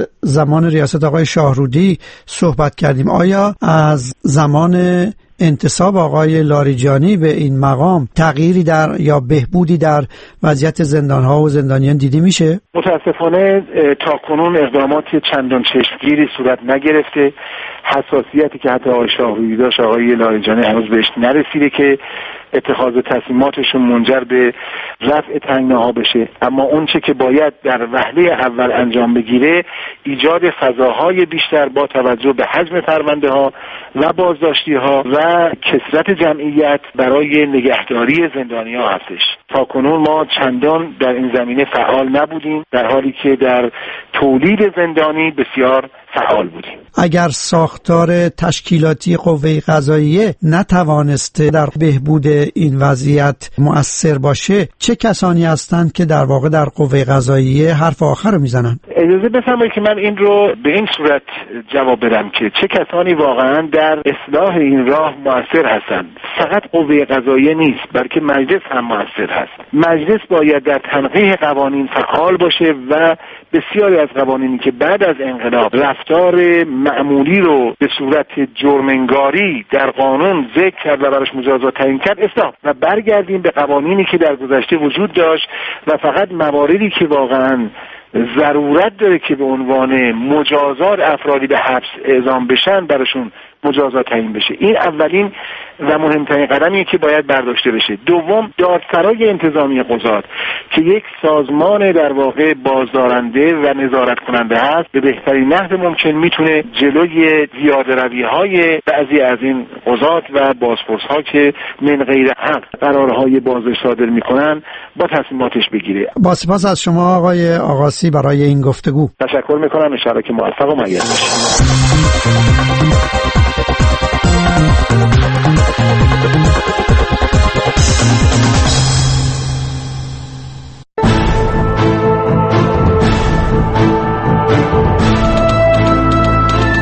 زمان ریاست آقای شاهرودی صحبت کردیم. آیا از زمان انتصاب آقای لاریجانی به این مقام تغییری در یا بهبودی در وضعیت زندان‌ها و زندانیان دیده میشه؟ متاسفانه تا کنون اقدامات چندان چشمگیری صورت نگرفته. حساسیتی که حتی آقای شاهرودی داشت آقای لاریجانی هنوز بهش نرسیده که اتخاذ تصمیماتشون منجر به رفع تنگناها بشه، اما اون چه که باید در وهله اول انجام بگیره ایجاد فضاهای بیشتر با توجه به حجم پرونده ها و بازداشتی ها و کثرت جمعیت برای نگهداری زندانی ها هستش. تا کنون ما چندان در این زمینه فعال نبودیم، در حالی که در تولید زندانی بسیار فعال بودیم. اگر ساختار تشکیلاتی قوه قضاییه نتوانسته در بهبود این وضعیت مؤثر باشه، چه کسانی هستند که در واقع در قوه قضاییه حرف آخر رو میزنن؟ اجازه بفرمایید که من این رو به این صورت جواب بدم که چه کسانی واقعا در اصلاح این راه مؤثر هستند. فقط قوه قضاییه نیست، بلکه مجلس هم مؤثر هست. مجلس باید در تنقیح قوانین فعال باشه و بسیاری از قوانینی که بعد از انقلاب رفتار معمولی رو به صورت جرم‌انگاری در قانون ذکر کرد و براش مجازات تعیین کرد اصلاح و برگردیم به قوانینی که در گذشته وجود داشت و فقط مواردی که واقعاً ضرورت داره که به عنوان مجازات افرادی به حبس اعزام بشن براشون مجازات تعیین بشه. این اولین و مهمترین قدمیه که باید برداشته بشه. دوم، دادسرای انتظامی قضات که یک سازمان در واقع بازدارنده و نظارت کننده هست، به بهترین نحو ممکن میتونه جلوی زیاده روی‌های بعضی از این قضات و بازپرس‌ها که من غیر حق قرارهای بازداشت صادر میکنن با تصمیماتش بگیره. با سپاس از شما آقای آقاسی برای این گفتگو. تشکر میکنم، ان شاءالله که موفق و مؤید باشید.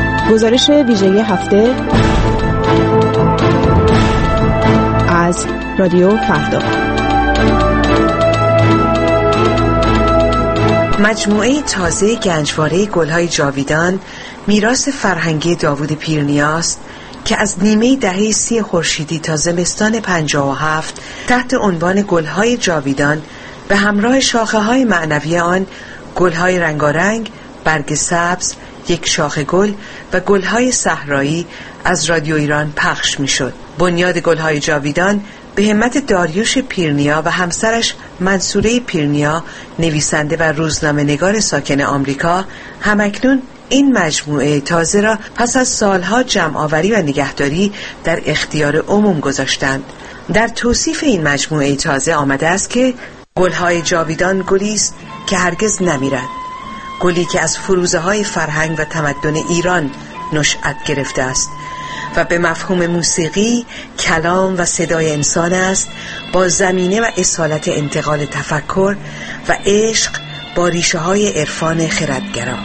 گزارش ویژه هفته از رادیو فردا. مجموعه تازه گنجواره گل‌های جاویدان میراث فرهنگی داوود پیرنیاست که از نیمه دهه سی خورشیدی تا زمستان پنجاه و هفت تحت عنوان گل‌های جاویدان به همراه شاخه‌های معنوی آن گل‌های رنگارنگ، برگ سبز، یک شاخه گل و گل‌های صحرایی از رادیو ایران پخش می‌شد. بنیاد گل‌های جاویدان به همت داریوش پیرنیا و همسرش منصوره پیرنیا، نویسنده و روزنامه‌نگار ساکن آمریکا، همکنون این مجموعه تازه را پس از سالها جمع‌آوری و نگهداری در اختیار عموم گذاشتند. در توصیف این مجموعه تازه آمده است که گل‌های جاویدان گلی است که هرگز نمیرد، گلی که از فروزه‌های فرهنگ و تمدن ایران نشأت گرفته است و به مفهوم موسیقی، کلام و صدای انسان است، با زمینه و اصالت انتقال تفکر و عشق با ریشه های عرفان خردگرا.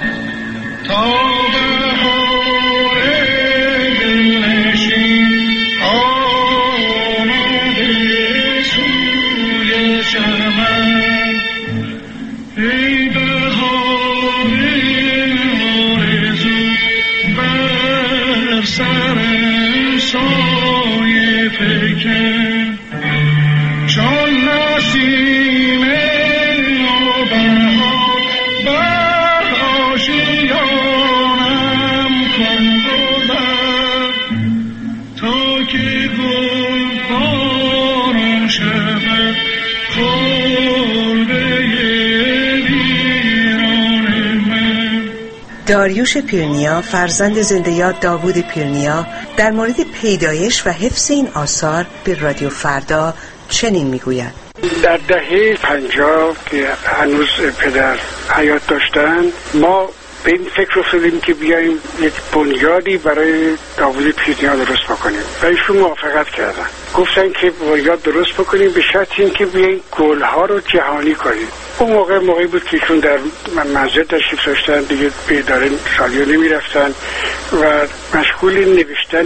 داریوش پیرنیا، فرزند زنده یاد داوود پیرنیا، در مورد پیدایش و حفظ این آثار به رادیو فردا چنین میگوید: در دهه پنجاه که هنوز پدر حیات داشتن، ما به این فکر افتادیم که بیاییم یک بنیادی برای داوود پیرنیا درست بکنیم و ایشون موافقت کردن. گفتن که بنیاد درست بکنیم به شرط اینکه بیاییم گلها رو جهانی کنیم. اون موقع موقعی بود که ایشون در منزل تشریف داشتن، دیگه به اداره رادیو نمی رفتن و مشغول نوشتن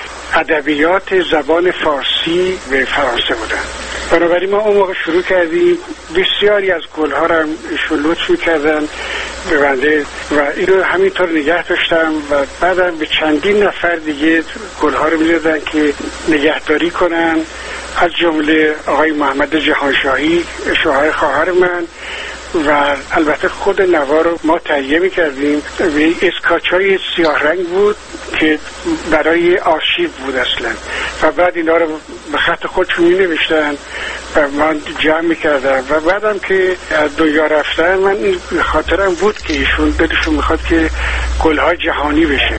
ادبیات زبان فارسی به فرانسه بودن. بنابراین ما اون موقع شروع کردیم، بسیاری از گلها رو ایشون لطف می‌کردن به بنده و اینو همینطور نگه داشتم و بعدم به چندین نفر دیگه گلها رو می‌دادن که نگهداری کنن، از جمله آقای محمد جهانشاهی، شوهر خواهر من، و البته خود نوا رو ما تهیه می‌کردیم. اسکاچ‌های سیاه رنگ بود که برای آرشیو بود اصلا و بعد اینا رو به خط خودشون می‌نوشتن و من جمع می‌کردم و بعدم که از دنیا رفتن من این خاطرم بود که ایشون دلشون می‌خواد که گل‌های جهانی بشه.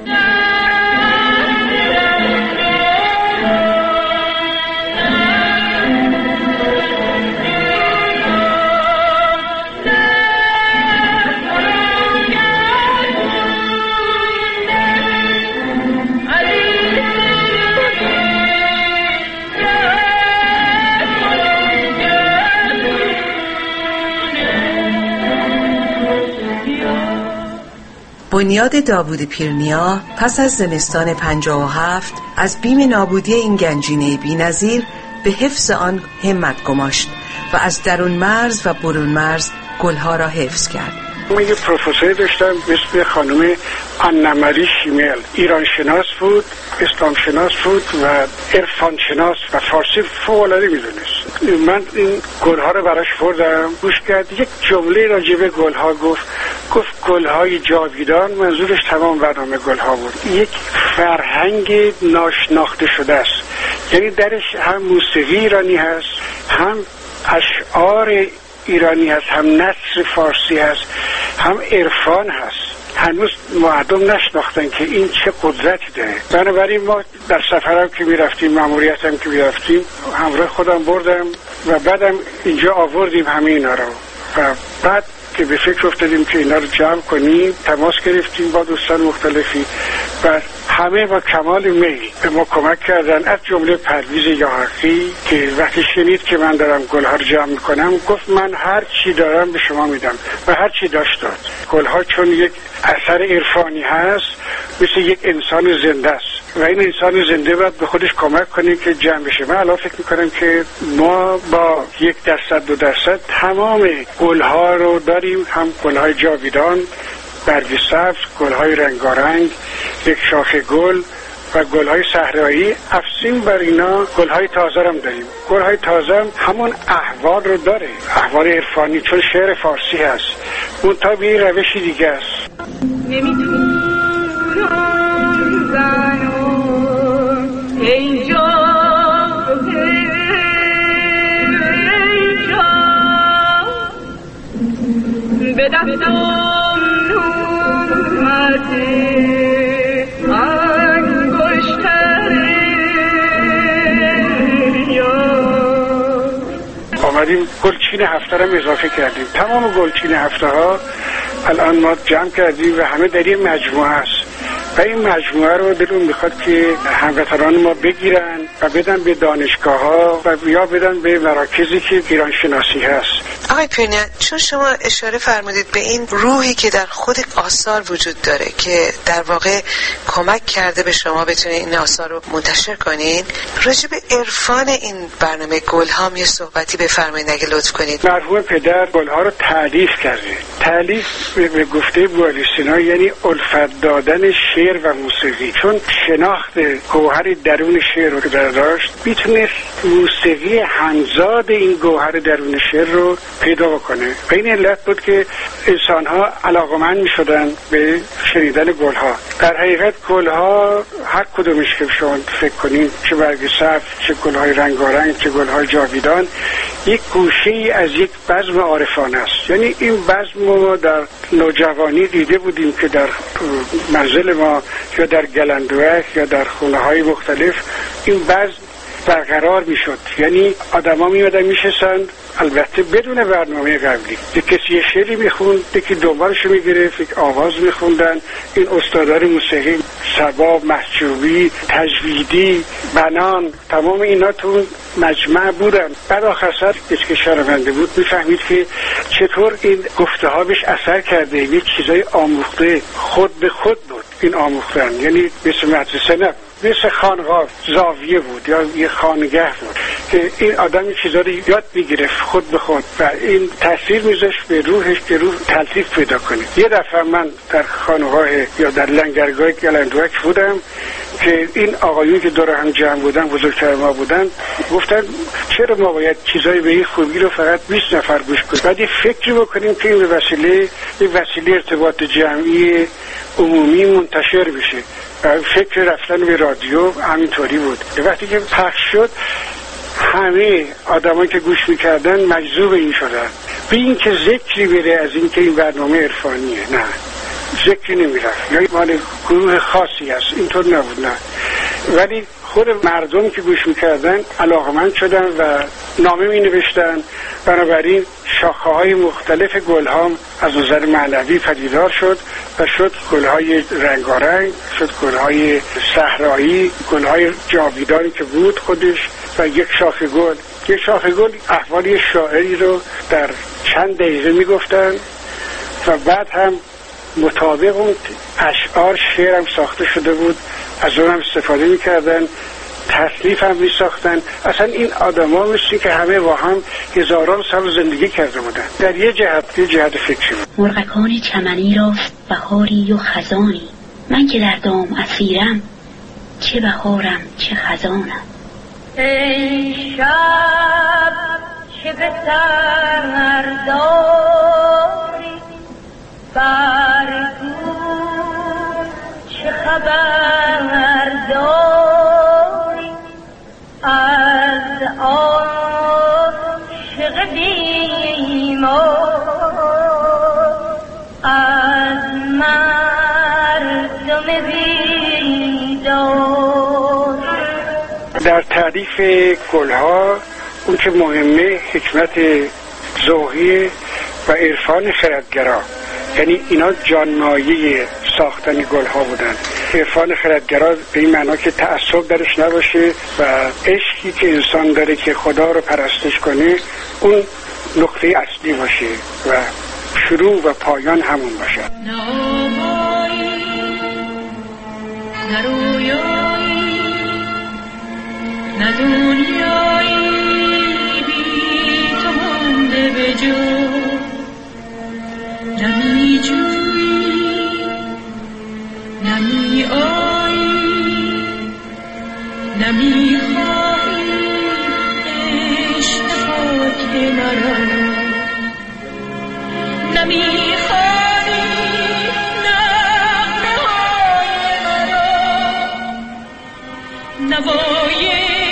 بنیاد داوود پیرنیا پس از زمستان پنجاه و هفت از بیم نابودی این گنجینه بی‌نظیر به حفظ آن همت گماشت و از درون مرز و برون مرز گلها را حفظ کرد. من یه پروفسوری داشتم به اسم خانم آناماری شیمل، ایران شناس بود، اسلام شناس بود و عرفان شناس و فارسی فوق‌العاده می‌دونست. من این گلها رو براش بردم، گوش کرد، یک جمله راجع به گلها گفت گفت گلهای جاویدان، منظورش تمام برنامه گلها بود. یک فرهنگ ناشناخته شده است، یعنی درش هم موسیقی ایرانی هست، هم اشعار ایرانی هست، هم نثر فارسی هست، هم عرفان هست. هنوز مردم نشناختن که این چه قدرتی داره. بنابراین ما در سفرم که میرفتیم، ماموریتم که میرفتیم، همراه خودم بردم و بعدم اینجا آوردیم همه اینا رو و بعد که به فکر افتادیم که اینا رو جمع کنیم، تماس گرفتیم با دوستان مختلفی و همه با کمال میل به ما کمک کردن، از جمله پرویز یاحقی که وقتی شنید که من دارم گلها رو جمع میکنم گفت من هر چی دارم به شما میدم و هر چی داشت داد. گلها چون یک اثر عرفانی هست، مثل یک انسان زنده است، و این انسان زنده باید به خودش کمک کنه که جمع بشه. من الان فکر میکنم که ما با یک درصد دو درصد تمام گلها رو داریم، هم گلهای جاویدان، برگ سبز، گلهای رنگارنگ، یک شاخه گل و گلهای صحرایی. افزین بر اینا گلهای تازه هم داریم. گلهای تازه هم همون احوال رو داره، احوال عرفانی، چون شعر فارسی هست، اون تا به یه روشی دیگه است. آمدیم گلچین هفته رو اضافه کردیم. تمام گلچین هفته ها الان ما جمع کردیم و همه در این مجموعه است و این مجموعه رو دلون میخواد که هموطنان ما بگیرن و بدن به دانشگاه ها و یا بدن به مراکزی که ایران شناسی هست. آقای پیرنیا، چون شما اشاره فرمودید به این روحی که در خود آثار وجود داره که در واقع کمک کرده به شما بتونید این آثار رو منتشر کنین، راجع به عرفان این برنامه گلها یه صحبتی بفرمایید اگه لطف کنید. مرحوم پدر گلها رو تألیف کرده. تألیف به گفته بوالسینا یعنی الفت دادن شعر و موسیقی، چون شناخت گوهر درون شعر رو داشت میتونست موسیقی همزاد این گوهر درون شعر رو پیدا بکنه و این علت بود که انسان ها علاقمند می شدن به شنیدن گل ها. در حقیقت گل ها هر کدومش که شما فکر کنید، چه برگ سبز، چه گل های رنگارنگ، چه گل های جاویدان، یک گوشه ای از یک بزم عارفانه است. یعنی این بزم ما در نوجوانی دیده بودیم که در منزل ما یا در گلندوک یا در خونه های مختلف این بزم برقرار می شد. یعنی آدم ها می مدن می شستن، البته بدون برنامه قبلی. یک کسی یه شعری می خوند، یکی دنبالشو می گرفت، یک آواز می خوندن. این استادار موسیقی سباب، محجوبی، تجویدی، بنان، تمام اینا تو مجمع بودن. بعد آخر سر کسی که شنونده بود می فهمید که چطور این گفته ها بهش اثر کرده، یک چیزای آموخته خود به خود بود این آموختن. یعنی مثل مدرسه نه، مثل خانقاه، زاویه بود یا یه خانگه بود که این آدم این چیزا رو یاد میگرفت خود به خود و این تاثیر میذاشت به روحش که روح تلطیف پیدا کنه. یه دفعه من در خانقاه یا در لنگرگاه گلندوک بودم که این آقایون که دور هم جمع بودن، بزرگتر ما بودن، گفتن چرا ما باید چیزای به این خوبی رو فقط بیست نفر گوش کنیم، بعد یه فکری بکنیم که این به وسیله یه وسیله ارتباط جمعی عمومی منتشر بشه. فکر رفتن به رادیو همینطوری بود. وقتی که پخش شد همه آدمایی که گوش میکردن مجذوب این شدن، به این که ذکری بره از این که این برنامه عرفانیه، نه ذکری نمیرفت یا مال گروه خاصی هست، اینطور نبود، نه. ولی خود مردم که گوش میکردن علاقمند شدن و نامه می نوشتن. بنابراین شاخه های مختلف گل ها از نظر معنوی پدیدار شد و شد گل های رنگارنگ، شد گل های صحرایی، گل های جاویدانی که بود خودش و یک شاخه گل. یک شاخه گل احوالی شاعری رو در چند دقیقه می گفتن و بعد هم مطابق اون اشعار شعر هم ساخته شده بود، از اون هم استفاده می کردن، تصنیف هم می ساختن. اصلا این آدم ها مثل که همه با هم هزاران سال زندگی کرده بودن. در یه جهت یه جهت فکری بود. مرغکان چمنی راست بهاری و خزانی، من که در دام اسیرم چه بهارم چه خزانم. ای شب چه به سر داری، بر تو چه خبر داری، از عاشق بیمار، از مردم بیدار. در تعریف گلها اون که مهمه حکمت ذوقی و عرفان خردگرا، یعنی اینا جانمایه ساختن گل ها بودن. عرفان خردگرا به این معنا که تعصب درش نباشه و عشقی که انسان داره که خدا رو پرستش کنه اون نقطه اصلی باشه و شروع و پایان همون باشه. نرویای نه دنیایی بی تو مونده به جا، نمی جویی نمی آیی نمی خواهی عشق پاک مرا، نمی خواهی نغمه های مرا، نوای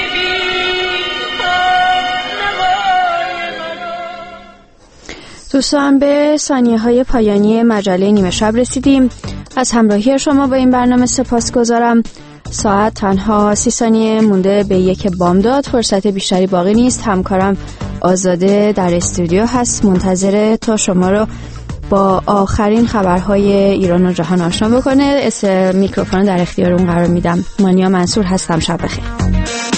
دوستان به ثانیه های پایانی مجله نیمه شب رسیدیم. از همراهی شما با این برنامه سپاس گذارم. ساعت تنها سی ثانیه مونده به یک بامداد، فرصت بیشتری باقی نیست. همکارم آزاده در استودیو هست، منتظر تا شما رو با آخرین خبرهای ایران و جهان آشنا بکنه. اس میکروفون در اختیار اون قرار میدم. مانیا منصور هستم. شب بخیر.